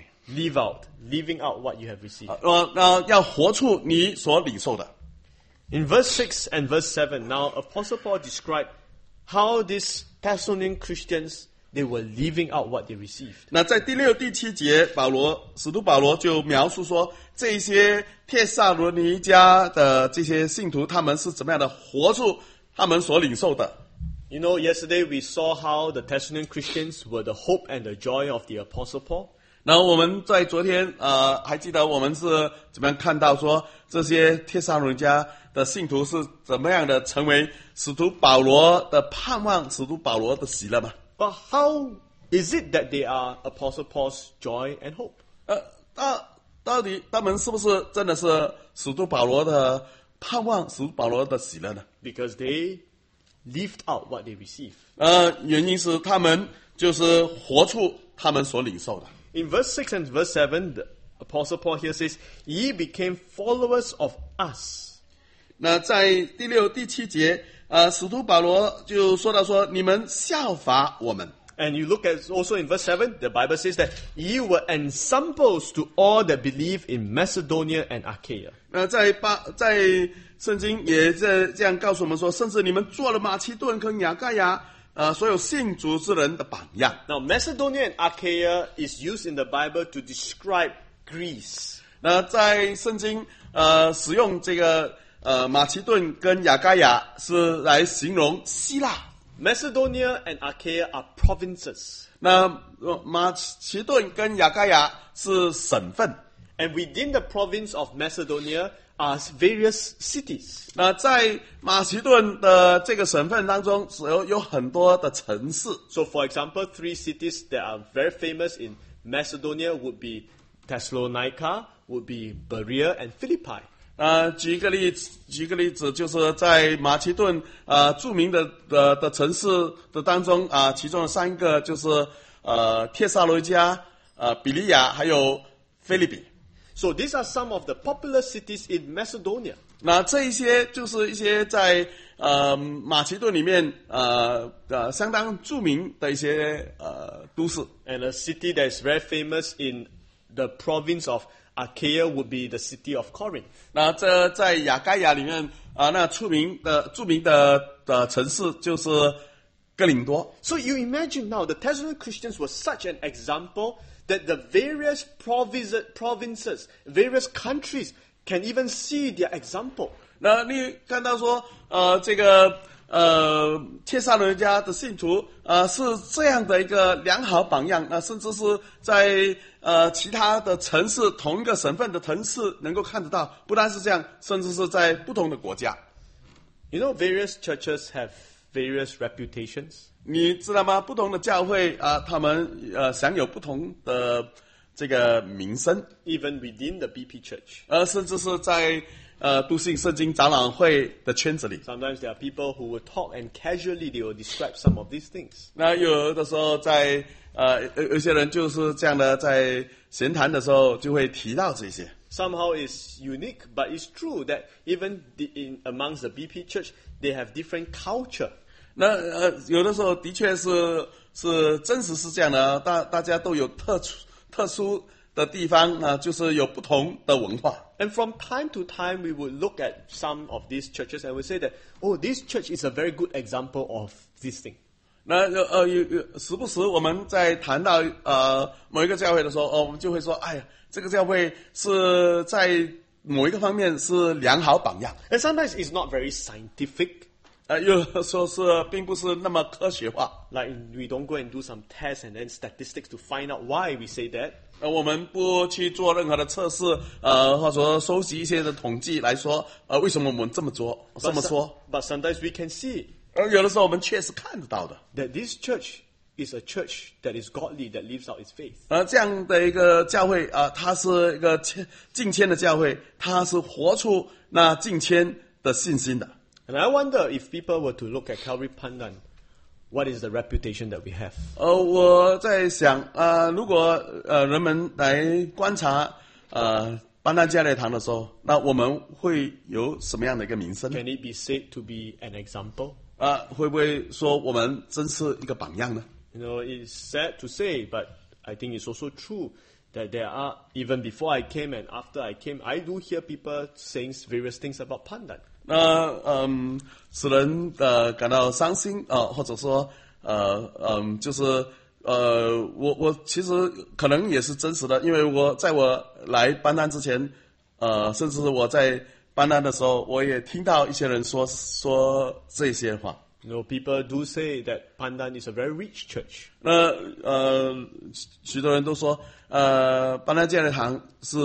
Living out what you have received.
要活出你所领受的。
In verse 6 and verse 7, now Apostle Paul described how these Thessalonian Christians, they were living out what they received.
那在第6、第7节，使徒保罗就描述说，这些帖撒罗尼迦的这些信徒，他们是怎么样的活出他们所领受的。
You know, yesterday we saw how the Thessalonian Christians were the hope and the joy of the Apostle Paul.
然后我们在昨天还记得我们是怎么样看到说这些帖撒罗尼迦的信徒是怎么样的成为使徒保罗的盼望，使徒保罗的喜乐吗？
But how is it that they are Apostle Paul's joy and hope?
到底他们是不是真的是使徒保罗的盼望，使徒保罗的喜乐呢？
Because they lived out what they received.
原因是他们就是活出他们所领受的。
In verse 6 and verse 7, the Apostle Paul here says, Ye became followers of us.
那在第6、第7节，使徒保罗就说到说，你们效法我们。
And you look at also in verse 7, the Bible says that ye were ensamples to all that believe in Macedonia and Achaia.
在圣经也这样告诉我们说，甚至你们做了马其顿跟亚该亚所有信主之人的榜样。
Now, Macedonia and Achaia is used in the Bible to describe Greece.
那在圣经使用这个马其顿跟亚该亚是来形容希腊。
Macedonia and Achaia are provinces.
那马其顿跟亚该亚是省份。
And within the province of Macedonia are various cities.
那在马其顿的这个省份当中，有很多的城市。
So, for example, 3 cities that are very famous in Macedonia would be Thessalonica, would be Berea, and Philippi.
举一个例子，就是在马其顿著名的城市的当中其中的3个就是帖撒罗尼迦、比利亚还有腓立比。
So these are some of the popular cities in Macedonia.
那这一些就是一些在马其顿里面相当著名的一些都市。
And a city that is very famous in the province of Achaia would be the city of Corinth.
那这在亚该亚里面那著名的城市就是哥林多。
So you imagine now the Thessalonian Christians were such an example that the various provinces, various countries can even see their example.
那你看到说这个帖撒罗尼迦的信徒是这样的一个良好榜样，甚至是在其他的城市同一个省份的城市能够看得到。不单是这样，甚至是在不同的国家。
You know, various churches have various reputations.
你知道吗？不同的教会他们享有不同的这个名声。
Even within the BP church.
甚至是在笃信圣经长老会的圈子里。
Sometimes there are people who will talk and casually they will describe some of these things.
那有的时候在有些人就是这样的，在闲谈的时候就会提到这些。
Somehow it's unique, but it's true that even amongst the BP church, they have different culture.
那有的时候的确是真实是这样的，大家都有特殊的地方就是有不同的文化。
And from time to time, we would look at some of these churches and we say that, oh, this church is a very good example of this thing.
那时不时我们在谈到某一个教会的时候，我们就会说，哎呀，这个教会是在某一个方面是良好榜样。
And sometimes it's not very scientific.
有的时候是并不是那么科学化。
Like we don't go and do some tests and then statistics to find out why we say that.
我们不去做任何的测试，或者说收集一些的统计来说，为什么我们这么说？
But sometimes we can see
有的时候我们确实看得到的。
that this church is a church that is godly, that lives out its faith.
这样的一个教会它是一个敬虔的教会，它是活出那敬虔的信心的。
And I wonder if people were to look at Calvary Pandan, what is the reputation that we have?
我在想如果人们来观察班丹加列堂的时候，那我们会有什么样的一个名声呢？
Can it be said to be an example?
会不会说我们真是一个榜样呢？
You know, it's sad to say, but I think it's also true that there are, even before I came and after I came, I do hear people saying various things about Pandan.
使人感到伤心或者说就是我其实可能也是真实的，因为在我来班丹之前，甚至我在班丹的时候，我也听到一些人说这些话。
You know, people do say that Pandan is a very rich church.
许多人都说班丹加列堂是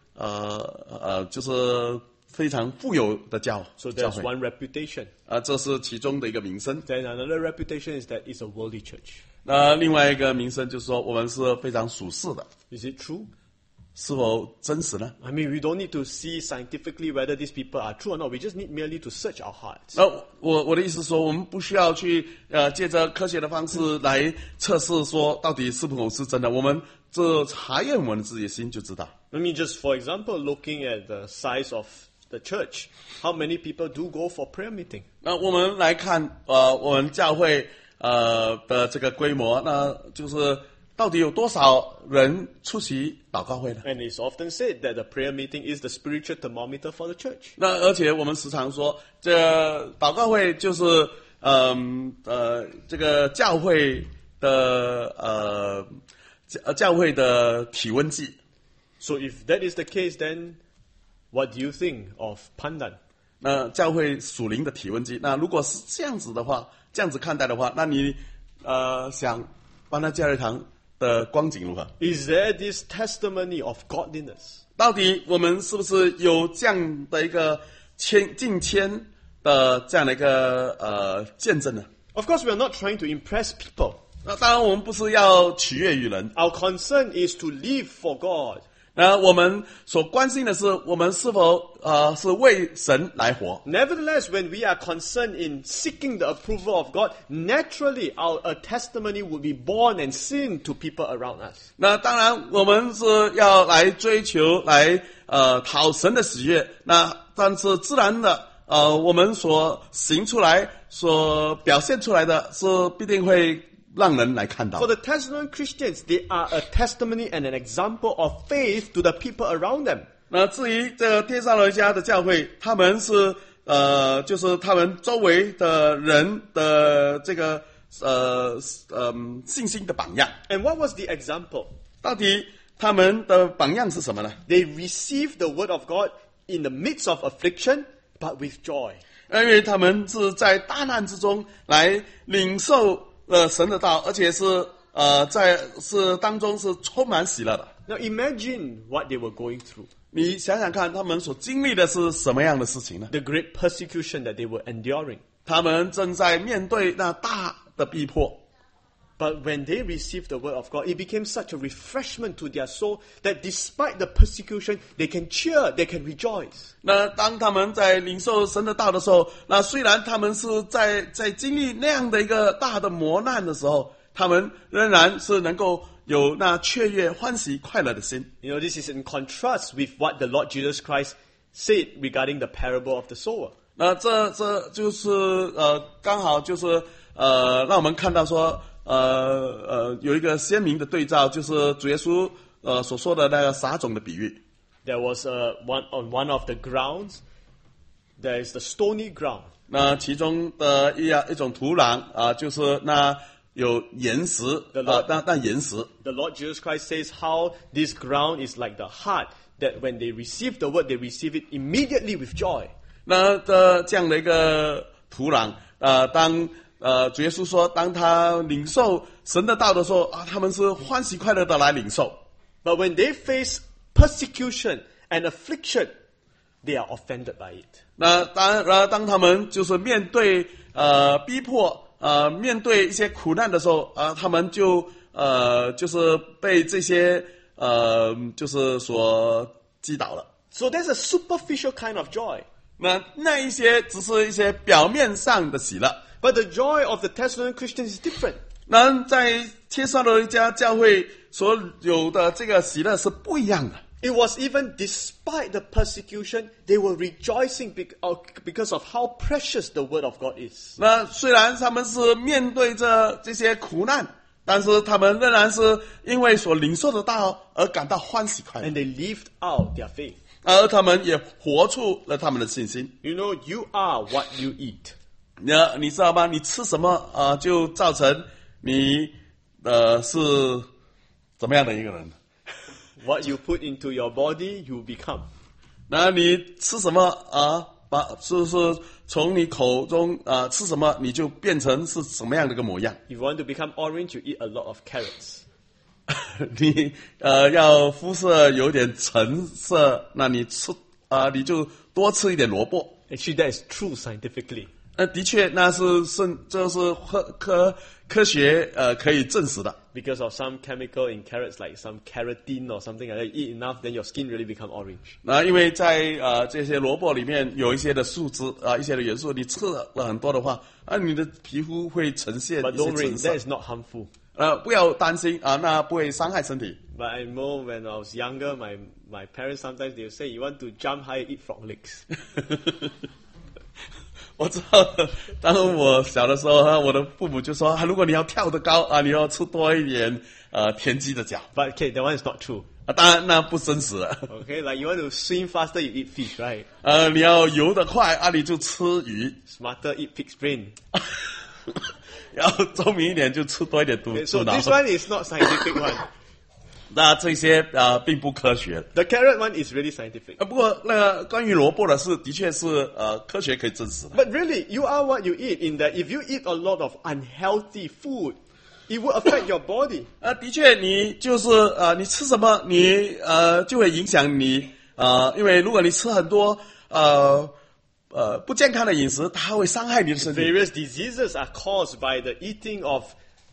就是非常富有的教
So
会
there's one reputation.
这是其中的一个名声。
Then another reputation is that it's a worldly church.
另外一个名声就是说我们是非常属世的，
Is it true?
是否真实呢？
I mean, we don't need to see scientifically whether these people are true or not. We just need merely to search our hearts.
我的意思是说，我们不需要去借着科学的方式来测试说到底是否是真的，我们这查验我们自己的心就知道。
I mean, just for example, looking at the size of the church, how many people do go for prayer meeting?
那我们来看我们教会的这个规模，那就是到底有多少人出席祷告会呢？
And it's often said that the prayer meeting is the spiritual thermometer for the church.
那而且我们时常说，这祷告会就是这个教会的教会的体温计。
So if that is the case, then what do you think of Pandan?
那教会属灵的体温计。那如果是这样子的话，这样子看待的话，那你想班丹加列堂的光景如何？
Is there this testimony of godliness?
到底我们是不是有这样的一个近千的这样的一个见证呢？
Of course, we are not trying to impress people.
那当然，我们不是要取悦于人。
Our concern is to live for God.
我们所关心的是，我们是否是为神来活。
Nevertheless, when we are concerned in seeking the approval of God, naturally a testimony will be born and seen to people around us.
那当然，我们是要来追求来讨神的喜悦。那但是自然的我们所行出来、所表现出来的是必定会让人来看到。
For the Thessalonian Christians, they are a testimony and an example of faith to the people around them.
那至于这个帖撒罗尼迦的教会，他们是就是他们周围的人的这个信心的榜样。
And what was the example?
到底他们的榜样是什么呢？
They received the word of God in the midst of affliction, but with joy.
因为他们是在大难之中来领受神的道，而且是当中是充满喜乐的。
Now imagine what they were going through.
你想想看，他们所经历的是什么样的事情呢？
The great persecution that they were enduring.
他们正在面对那大的逼迫。
But when they received the word of God, it became such a refreshment to their soul that despite the persecution, they can cheer, they can rejoice.
那当他们在领受神的道的时候，那虽然他们是在经历那样的一个大的磨难的时候，他们仍然是能够有那雀跃、欢喜、快乐的心。
You know, this is in contrast with what the Lord Jesus Christ said regarding the parable of the sower.
那这就是刚好就是让我们看到说有一个鲜明的对照，就是主耶稣所说的那个撒种的比喻。
There was on one of the grounds, there is the stony ground.
那其中的一种土壤就是那有岩石那岩石。
The Lord Jesus Christ says how this ground is like the heart, that when they receive the word, they receive it immediately with joy.
那这样的一个土壤当主耶稣说，当他领受神的道的时候他们是欢喜快乐的来领受。
But when they face persecution and affliction, they are offended by it.
那当他们就是面对逼迫面对一些苦难的时候他们就是被这些就是所击倒了。
So there's a superficial kind of joy.
那一些只是一些表面上的喜乐。
But the joy of the Thessalonian Christians is different.
那在帖撒罗尼迦教会所有的这个喜乐是不一样的。
It was even despite the persecution, they were rejoicing because of how precious the word of God is.
那虽然他们是面对着这些苦难，但是他们仍然是因为所领受的道而感到欢喜快乐，
And they lived out their faith.
而他们也活出了他们的信心。
You know, you are what you eat.
你知道吗？你吃什么就造成你是怎么样的一个人。
What you put into your body, you become.
那你吃什么就是从你口中吃什么，你就变成是什么样的一个模样。
If you want to become orange, you eat a lot of carrots.
你要肤色有点橙色，那你你就多吃一点萝卜。
Actually, that is true scientifically.
的确，那就是科学可以证实的。
Because of some chemical in carrots, like some carotene or something like that, you eat enough, then your skin really become orange.
因为在这些萝卜里面有一些的素质一些的元素，你吃了很多的话，你的皮肤会呈现
But
一些
don't worry,
橙色
that。is not harmful.
不要担心那不会伤害身体。
But I know when I was younger, my parents sometimes they would say, "You want to jump high, eat frog legs."
我知道，当我小的时候我的父母就说如果你要跳得高你要吃多一点田鸡的脚。
But okay, that one is not true.
当然那不真实了。
Okay, like you want to swim faster, you eat fish, right?
你要游得快你就吃鱼。
Smarter, eat pig's brain.
要聪明一点就吃多一点猪
So
脑。
this one is not scientific one.
那这些并不科学。
The carrot one is really scientific.
不过那个关于萝卜的事，的确是科学可以证实的。
But really, you are what you eat. In that, if you eat a lot of unhealthy food, it will affect your body.
的确，你就是你吃什么，你就会影响你因为如果你吃很多不健康的饮食，它会伤害你的身体。
Various diseases are caused by the eating of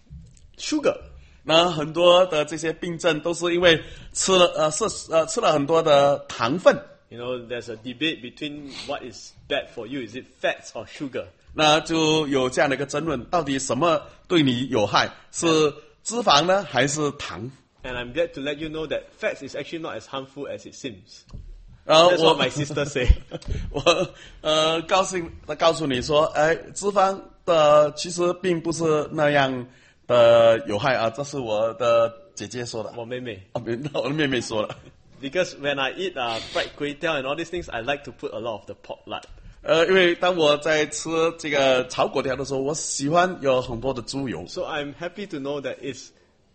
sugar.
那很多的这些病症都是因为吃了很多的糖分。
You know, there's a debate between what is bad for you. Is it fats or sugar?
那就有这样的一个争论，到底什么对你有害，是脂肪呢，还是糖？
And I'm glad to let you know that fats is actually not as harmful as it seems.
然后
That's what my sister say.
我告诉你说，脂肪其实并不是那样的有害这是我的姐姐说的。
我妹妹。
我的妹妹说了。
Because when I eat fried kway teow and all these things, I like to put a lot of the pork lard.
因为当我在吃这个炒粿条的时候，我喜欢有很多的猪油。
So I'm happy to know that it's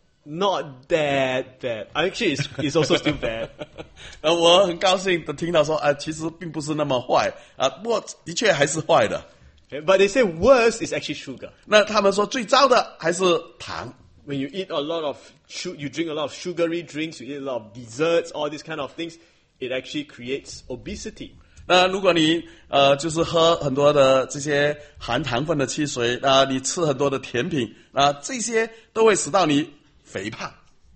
not that bad. Actually, it's also still bad.
我很高兴的听到说，其实并不是那么坏不过的确还是坏的。
Okay, but they say worse is actually sugar.
那他们说最糟的还是糖。
When you eat a lot of you drink a lot of sugary drinks, you eat a lot of desserts, all these kind of things, it actually creates obesity.
那如果你就是喝很多的这些含糖分的汽水你吃很多的甜品这些都会使到你肥胖。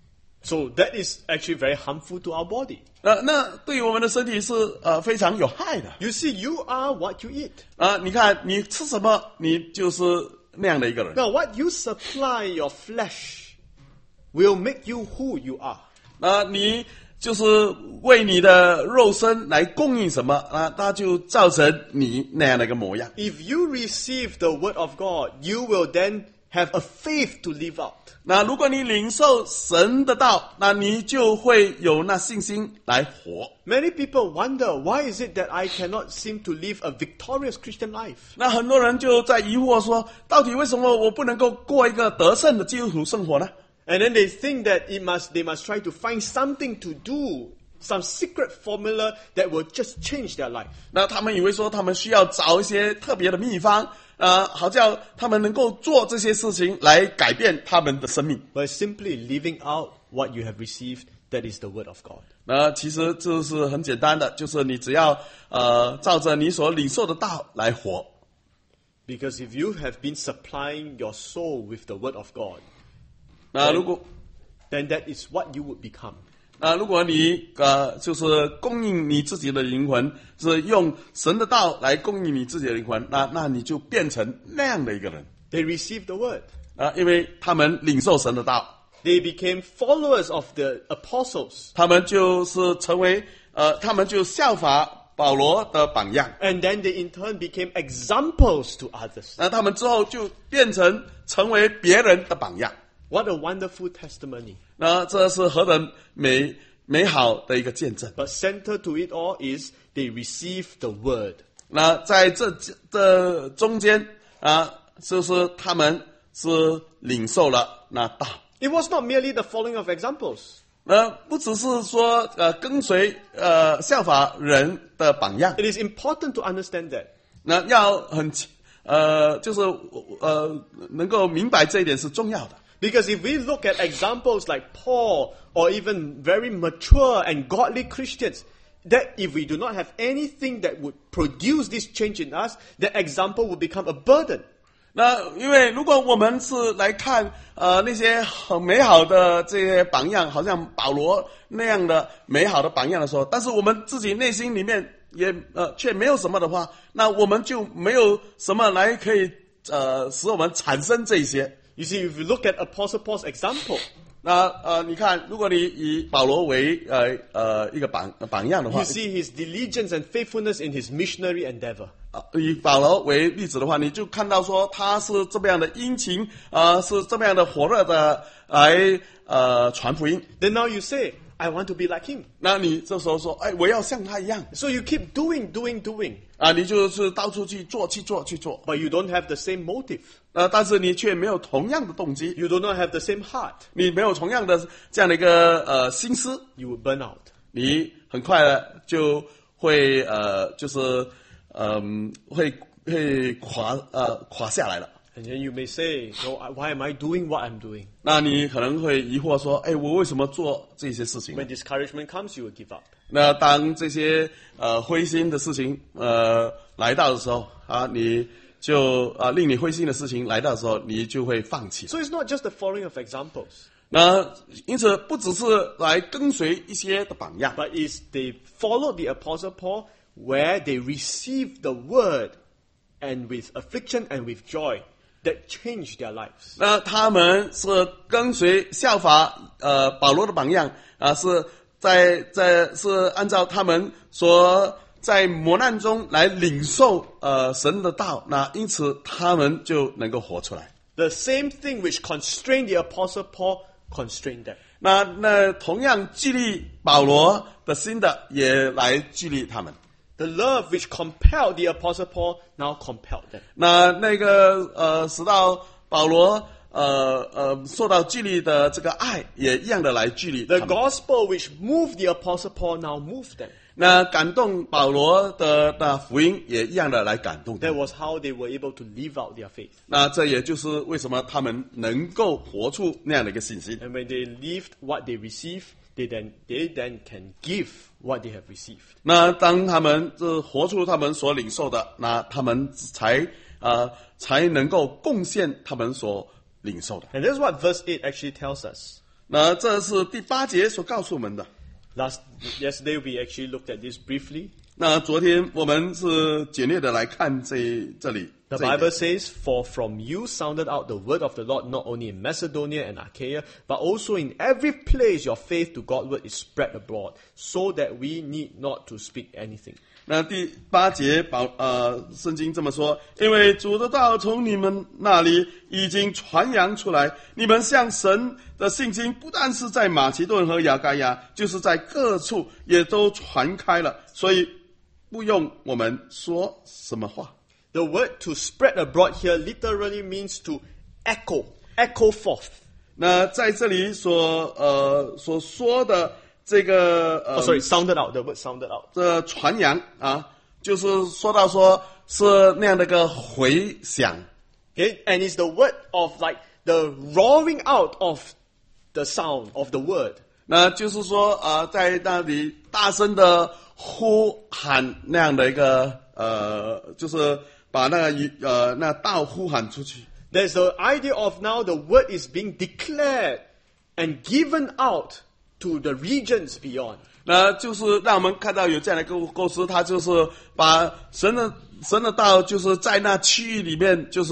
So that is actually very harmful to our body.
那对于我们的身体是非常有害的。
You see, you are what you eat.
你看你吃什么，你就是那样的一个人。
Now, what you supply your flesh will make you who you are.
你就是为你的肉身来供应什么那就造成你那样的一个模样。
If you receive the word of God, you will then have a faith to live out.
那如果你领受神的道，那你就会有那信心来活。
Many people wonder, why is it that I cannot seem to live a victorious Christian life?
那很多人就在疑惑说，到底为什么我不能够过一个得胜的基督徒生活呢？
And then they think that they must try to find something to do, some secret formula that will just change their life.
那他们以为说他们需要找一些特别的秘方好叫他们能够做这些事情来改变他们的生命。
But simply living out what you have received, that is the word of God.
其实这是很简单的，就是你只要照着你所领受的道来活。
Because if you have been supplying your soul with the word of God,
如果
then that is what you would become.
如果你就是供应你自己的灵魂，是用神的道来供应你自己的灵魂，那你就变成那样的一个人。
They received the word.
因为他们领受神的道，
They became followers of the apostles.
他们就是成为他们就效法保罗的榜样。
And then they in turn became examples to others.
那他们之后就成为别人的榜样。
What a wonderful testimony.
那这是何等美好的一个见证。
But center to it all is they received the word.
那在这中间就是他们是领受了那道。
It was not merely the following of examples.
不只是说跟随效法人的榜样。
It is important to understand that.
那要就是能够明白这一点是重要的。
Because if we look at examples like Paul or even very mature and godly Christians, that if we do not have anything that would produce this change in us, the example will become a burden.
那因为如果我们是来看那些很美好的这些榜样，好像保罗那样的美好的榜样的时候，但是我们自己内心里面也却没有什么的话，那我们就没有什么来可以使我们产生这些。
You see, if you look at Apostle Paul's example,
那你看，如果你以保罗为一个榜样的话，
you see his diligence and faithfulness in his missionary endeavor.
以保罗为例子的话，你就看到说他是这么样的殷勤是这么样的火热的来传福音。
Then now you say, I want to be like him.
那你这时候说，我要像他一样。
So you keep doing.
你就是到处去做。
But you don't have the same motive.
但是你却没有同样的动机，
You do not have the same heart.
你没有同样的这样的一个心思，
You will burn out.
你很快的就会就是会垮下来了。
And then you may say, no, why am I doing what I'm doing?
那你可能会疑惑说，我为什么做这些事情呢？
When discouragement comes, you will give up.
那当这些灰心的事情来到的时候你就令你灰心的事情来到的时候，你就会放弃。
So it's not just the following of examples,
那因此不只是来跟随一些的榜样，
but is they followed the Apostle Paul where they received the word and with affliction and with joy that changed their lives.
那他们是跟随效法保罗的榜样是是按照他们所在磨难中来领受神的道，那因此他们就能够活出来。
The same thing which constrained the Apostle Paul constrained them.
那同样激励保罗的心的，也来激励他们。
The love which compelled the Apostle Paul now compelled them.
那个使到保罗受到激励的这个爱，也一样的来激励他
The
们。
gospel which moved the Apostle Paul now moved them.
那感动保罗的福音也一样的来感动他
That
们。
was how they were able to live out their faith.
那这也就是为什么他们能够活出那样的一个信心。
And when they lived what they received, they then can give what they have received.
那当他们活出他们所领受的，那他们才能够贡献他们所领受的。
And that's what verse 8 actually tells us.
那这是第8节所告诉我们的。
Yesterday we actually looked at this briefly.
那昨天我们是简略的来看这里。
The
这一点
Bible says, For from you sounded out the word of the Lord, not only in Macedonia and Achaia, but also in every place your faith to Godward is spread abroad, so that we need not to speak anything.
那第8节圣经这么说，因为主的道从你们那里已经传扬出来，你们向神的信心不但是在马其顿和亚该亚，就是在各处也都传开了，所以不用我们说什么话。
The word to spread abroad here literally means to echo forth.
那在这里所说的这个
sounded out. The word sounded out.
这传扬就是说到说是那样的一个回响。
Okay? And it's the word of like the roaring out of the sound of the word.
那就是说在那里大声的呼喊那样的一个就是把那道呼喊出去。
There's the idea of now the word is being declared and given out to the regions beyond.
那就是让我们看到有这样的一个构思，它就是把神的道，就是在那区域里面，就是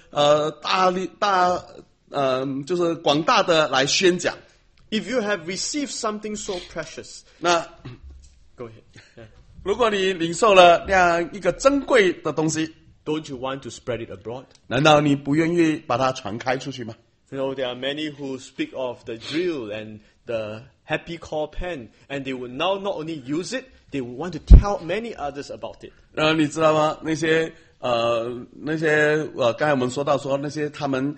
就是广大的来宣讲。
If you have received something so precious,
那
go ahead. Yeah.
如果你领受了那样一个珍贵的东西，
Don't you want to spread it abroad?
难道你不愿意把它传开出去吗？
You know, there are many who speak of the drill and the happy call pen, and they would now not only use it, they would want to tell many others about it.
你知道吗？那些刚才我们说到说那些他们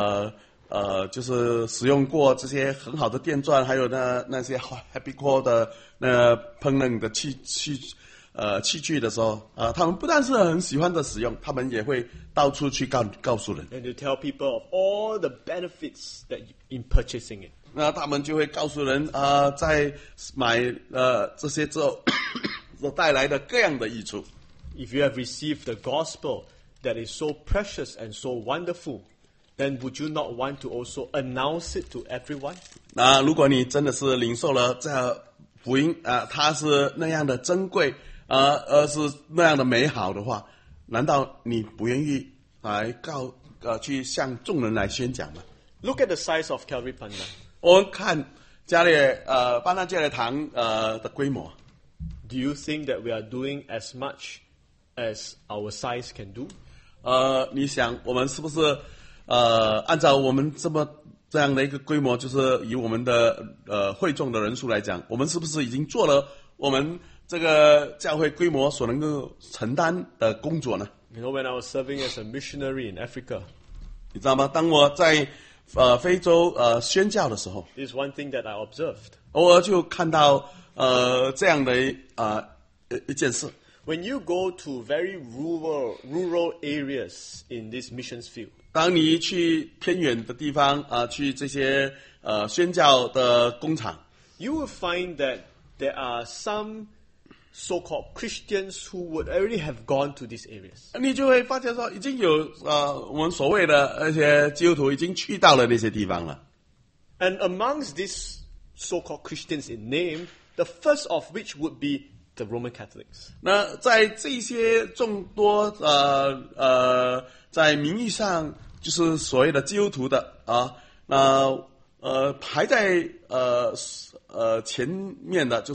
就是使用过这些很好的电钻，还有那些 Happy Core 的烹饪的器具的时候，他们不但是很喜欢的使用，他们也会到处去告诉人。
And to tell people of all the benefits that in purchasing it.
那他们就会告诉人在买这些之后所带来的各样的益处。
If you have received the gospel that is so precious and so wonderful, then would you not want to also announce it to everyone?
那如果你真的是领受了这福音它是那样的珍贵是那样的美好的话，难道你不愿意来去向众人来宣讲吗？
Look at the size of Calvary Pandan.
我们看班纳教理堂的规模。
Do you think that we are doing as much as our size can do?
你想我们是不是按照我们这样的一个规模，就是以我们的会众的人数来讲，我们是不是已经做了我们这个教会规模所能够承担的工作呢？
You know, when I was serving as a missionary in Africa,
你知道吗？当我在非洲宣教的时候，
this is one thing that I observed.
偶尔就看到这样的一件事。
When you go to very rural areas in this missions field,
当你去偏远的地方去这些宣教的工厂，
you will find that there are some so-called Christians who would already have gone to these areas.
你就会发现说，已经有我们所谓的那些基督徒已经去到了那些地方了。
And amongst these so-called Christians in name, the first of which would be the Roman Catholics.
那在这些众多在名义上就是所谓的基督徒的排在前面的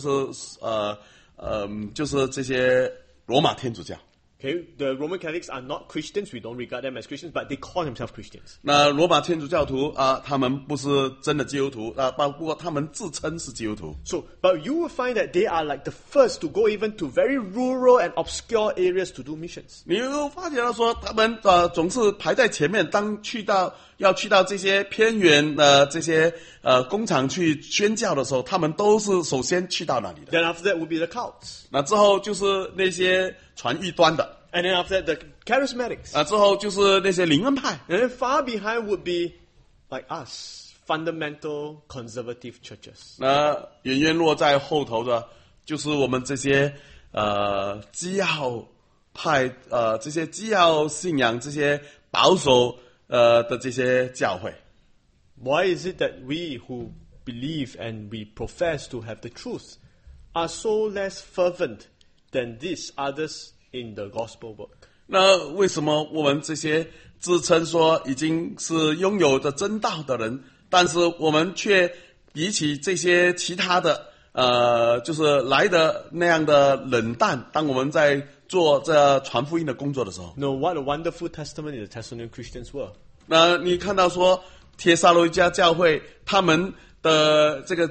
就是这些罗马天主教。
Okay, the Roman Catholics are not Christians. We don't regard them as Christians, but they call themselves Christians.
那罗马天主教徒他们不是真的基督徒包括他们自称是基督徒。
So, but you will find that they are like the first to go even to very rural and obscure areas to do missions.
你又发觉到说，他们总是排在前面，当要去到这些偏远的这些工厂去宣教的时候，他们都是首先去到那里的。
Then after that would be the cults.
那之后就是那些传异端的。
And then after that, the charismatics.
之后就是那些灵恩派。
And then far behind would be like us, fundamental conservative churches.
那远远落在后头的，就是我们这些基要派这些基要信仰这些保守的这些教会。
Why is it that we who believe and we profess to have the truth are so less fervent than these others in the gospel work?
那为什么我们这些自称说已经是拥有着真道的人，但是我们却比起这些其他的就是来的那样的冷淡，当我们在做这传福音的工作的时候？
No, what a wonderful testimony the Thessalonian Christians were.
那你看到说帖撒罗尼迦教会他们的这个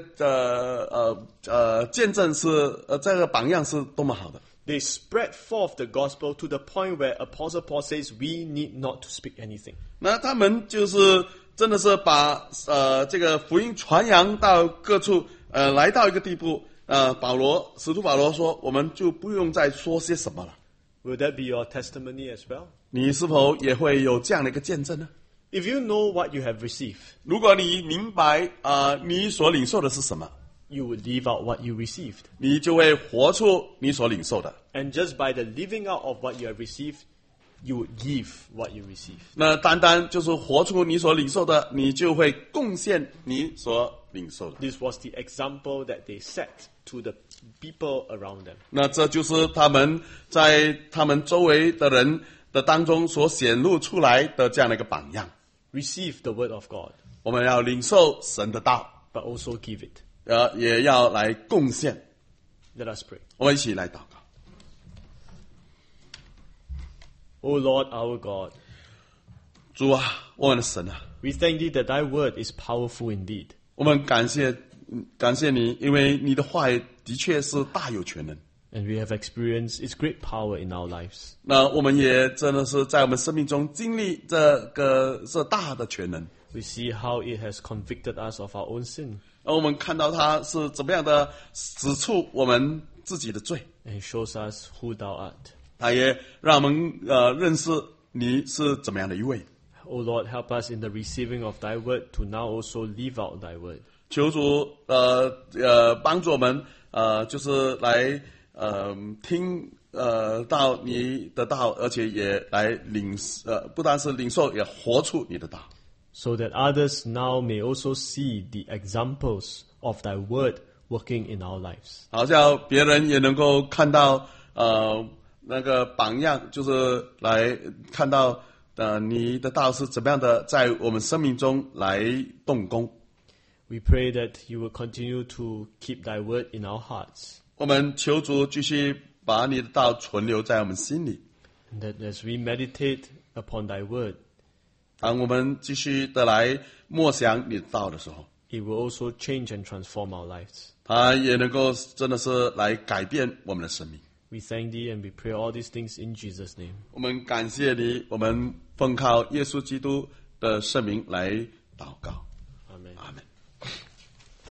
见证是这个榜样是多么好的。
They spread forth the gospel to the point where Apostle Paul says we need not to speak anything.
那他们就是真的是把这个福音传扬到各处，来到一个地步，使徒保罗说，我们就不用再说些什么了。
Will that be your testimony as well?
你是否也会有这样的一个见证呢？
If you know what you have received,
如果你明白你所领受的是什么，
you would live out what you received.
你就会活出你所领受的。
And just by the living out of what you have received, you would give what you receive.
那单单就是活出你所领受的，你就会贡献你所领受的。
This was the example that they set to the people around them.
那这就是他们在他们周围的人的当中所显露出来的这样的一个榜样。
Receive the word of God,
我们要领受神的道，
but also give it.
也要来贡献。
Let us pray.
我们一起来祷告。
O Lord our God,
主啊，我们的神啊，
we thank thee that thy word is powerful indeed.
我们感谢你，因为你的话语的确是大有全能。
And we have experienced its great power in our lives.
那我们也真的是在我们生命中经历这大的全能。
We see how it has convicted us of our own sin
而我们看到他是怎么样的指出我们自己的罪，
and shows us who thou art.
他也让我们认识你是怎么样的一位。
O Lord, help us in the receiving of thy word to now also live out thy word.
求主帮助我们就是来听到你的道，而且也来不单是领受，也活出你的道。
So that others now may also see the examples of thy word working in our lives.
好像别人也能够看到那个榜样，就是来看到你的道是怎么样的在我们生命中来动工。
We pray that you will continue to keep thy word in our hearts,
我们求主继续把你的道存留在我们心里。
and that as we meditate upon thy word,
当我们继续的来默想你的道的时候，
it will also change and transform our lives.
它也能够真的是来改变我们的生命。
We thank thee and we pray all these things in Jesus' name.
我们感谢你，我们奉靠耶稣基督的圣名来祷告。
Amen.
阿门。